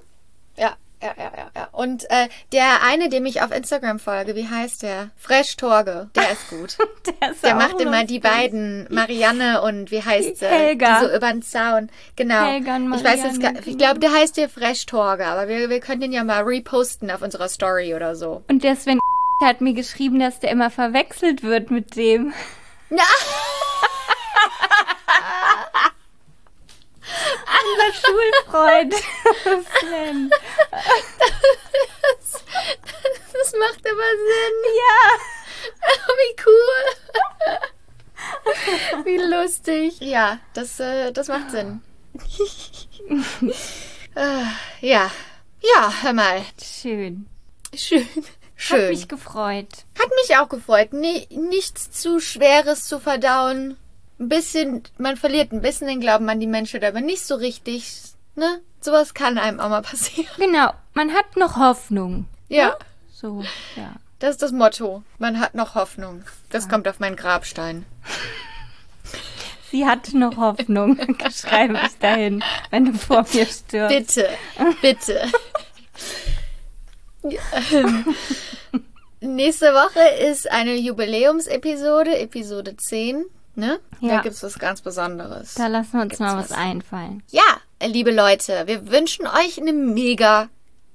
S3: Und der eine, dem ich auf Instagram folge, wie heißt der? Fresh Torge. Der ist gut. Der macht immer die beiden, Marianne und wie heißt sie?
S2: Helga.
S3: Die so über den Zaun. Genau.
S2: Helga und Marianne.
S3: Ich glaube, der heißt der Fresh Torge, aber wir können den ja mal reposten auf unserer Story oder so.
S2: Und der Sven hat mir geschrieben, dass der immer verwechselt wird mit dem.
S3: Ja.
S2: Unser Schulfreund. Sven.
S3: Das macht aber Sinn.
S2: Ja.
S3: Wie cool. Wie lustig. Ja, das macht Sinn. Ja, hör mal.
S2: Schön.
S3: Schön.
S2: Hat mich gefreut.
S3: Hat mich auch gefreut. Nichts zu Schweres zu verdauen. Man verliert ein bisschen den Glauben an die Menschheit, aber nicht so richtig, ne? Sowas kann einem auch mal passieren.
S2: Genau, man hat noch Hoffnung.
S3: Ja.
S2: Ne? So, ja.
S3: Das ist das Motto. Man hat noch Hoffnung. Das kommt auf meinen Grabstein.
S2: Sie hat noch Hoffnung. Schreibe ich dahin, wenn du vor mir stirbst.
S3: Bitte. Nächste Woche ist eine Jubiläumsepisode, Episode 10. Ne?
S2: Ja.
S3: Da gibt es was ganz Besonderes.
S2: Da lassen wir uns mal was einfallen.
S3: Ja, liebe Leute, wir wünschen euch eine mega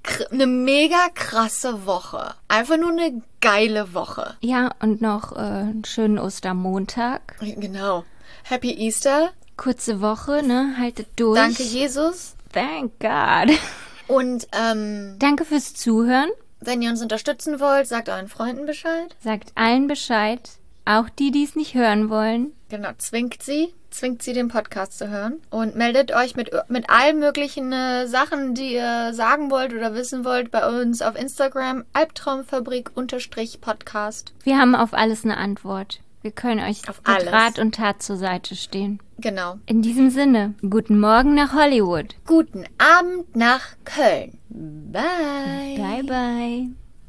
S3: krasse Woche. Einfach nur eine geile Woche.
S2: Ja, und noch einen schönen Ostermontag.
S3: Genau. Happy Easter.
S2: Kurze Woche, ne? Haltet durch.
S3: Danke, Jesus.
S2: Thank God.
S3: Und
S2: danke fürs Zuhören.
S3: Wenn ihr uns unterstützen wollt, sagt euren Freunden Bescheid.
S2: Sagt allen Bescheid. Auch die, die es nicht hören wollen.
S3: Genau, zwingt sie, den Podcast zu hören. Und meldet euch mit allen möglichen Sachen, die ihr sagen wollt oder wissen wollt, bei uns auf Instagram, Albtraumfabrik_Podcast.
S2: Wir haben auf alles eine Antwort. Wir können euch mit Rat und Tat zur Seite stehen.
S3: Genau.
S2: In diesem Sinne, guten Morgen nach Hollywood.
S3: Guten Abend nach Köln. Bye.
S2: Bye, bye.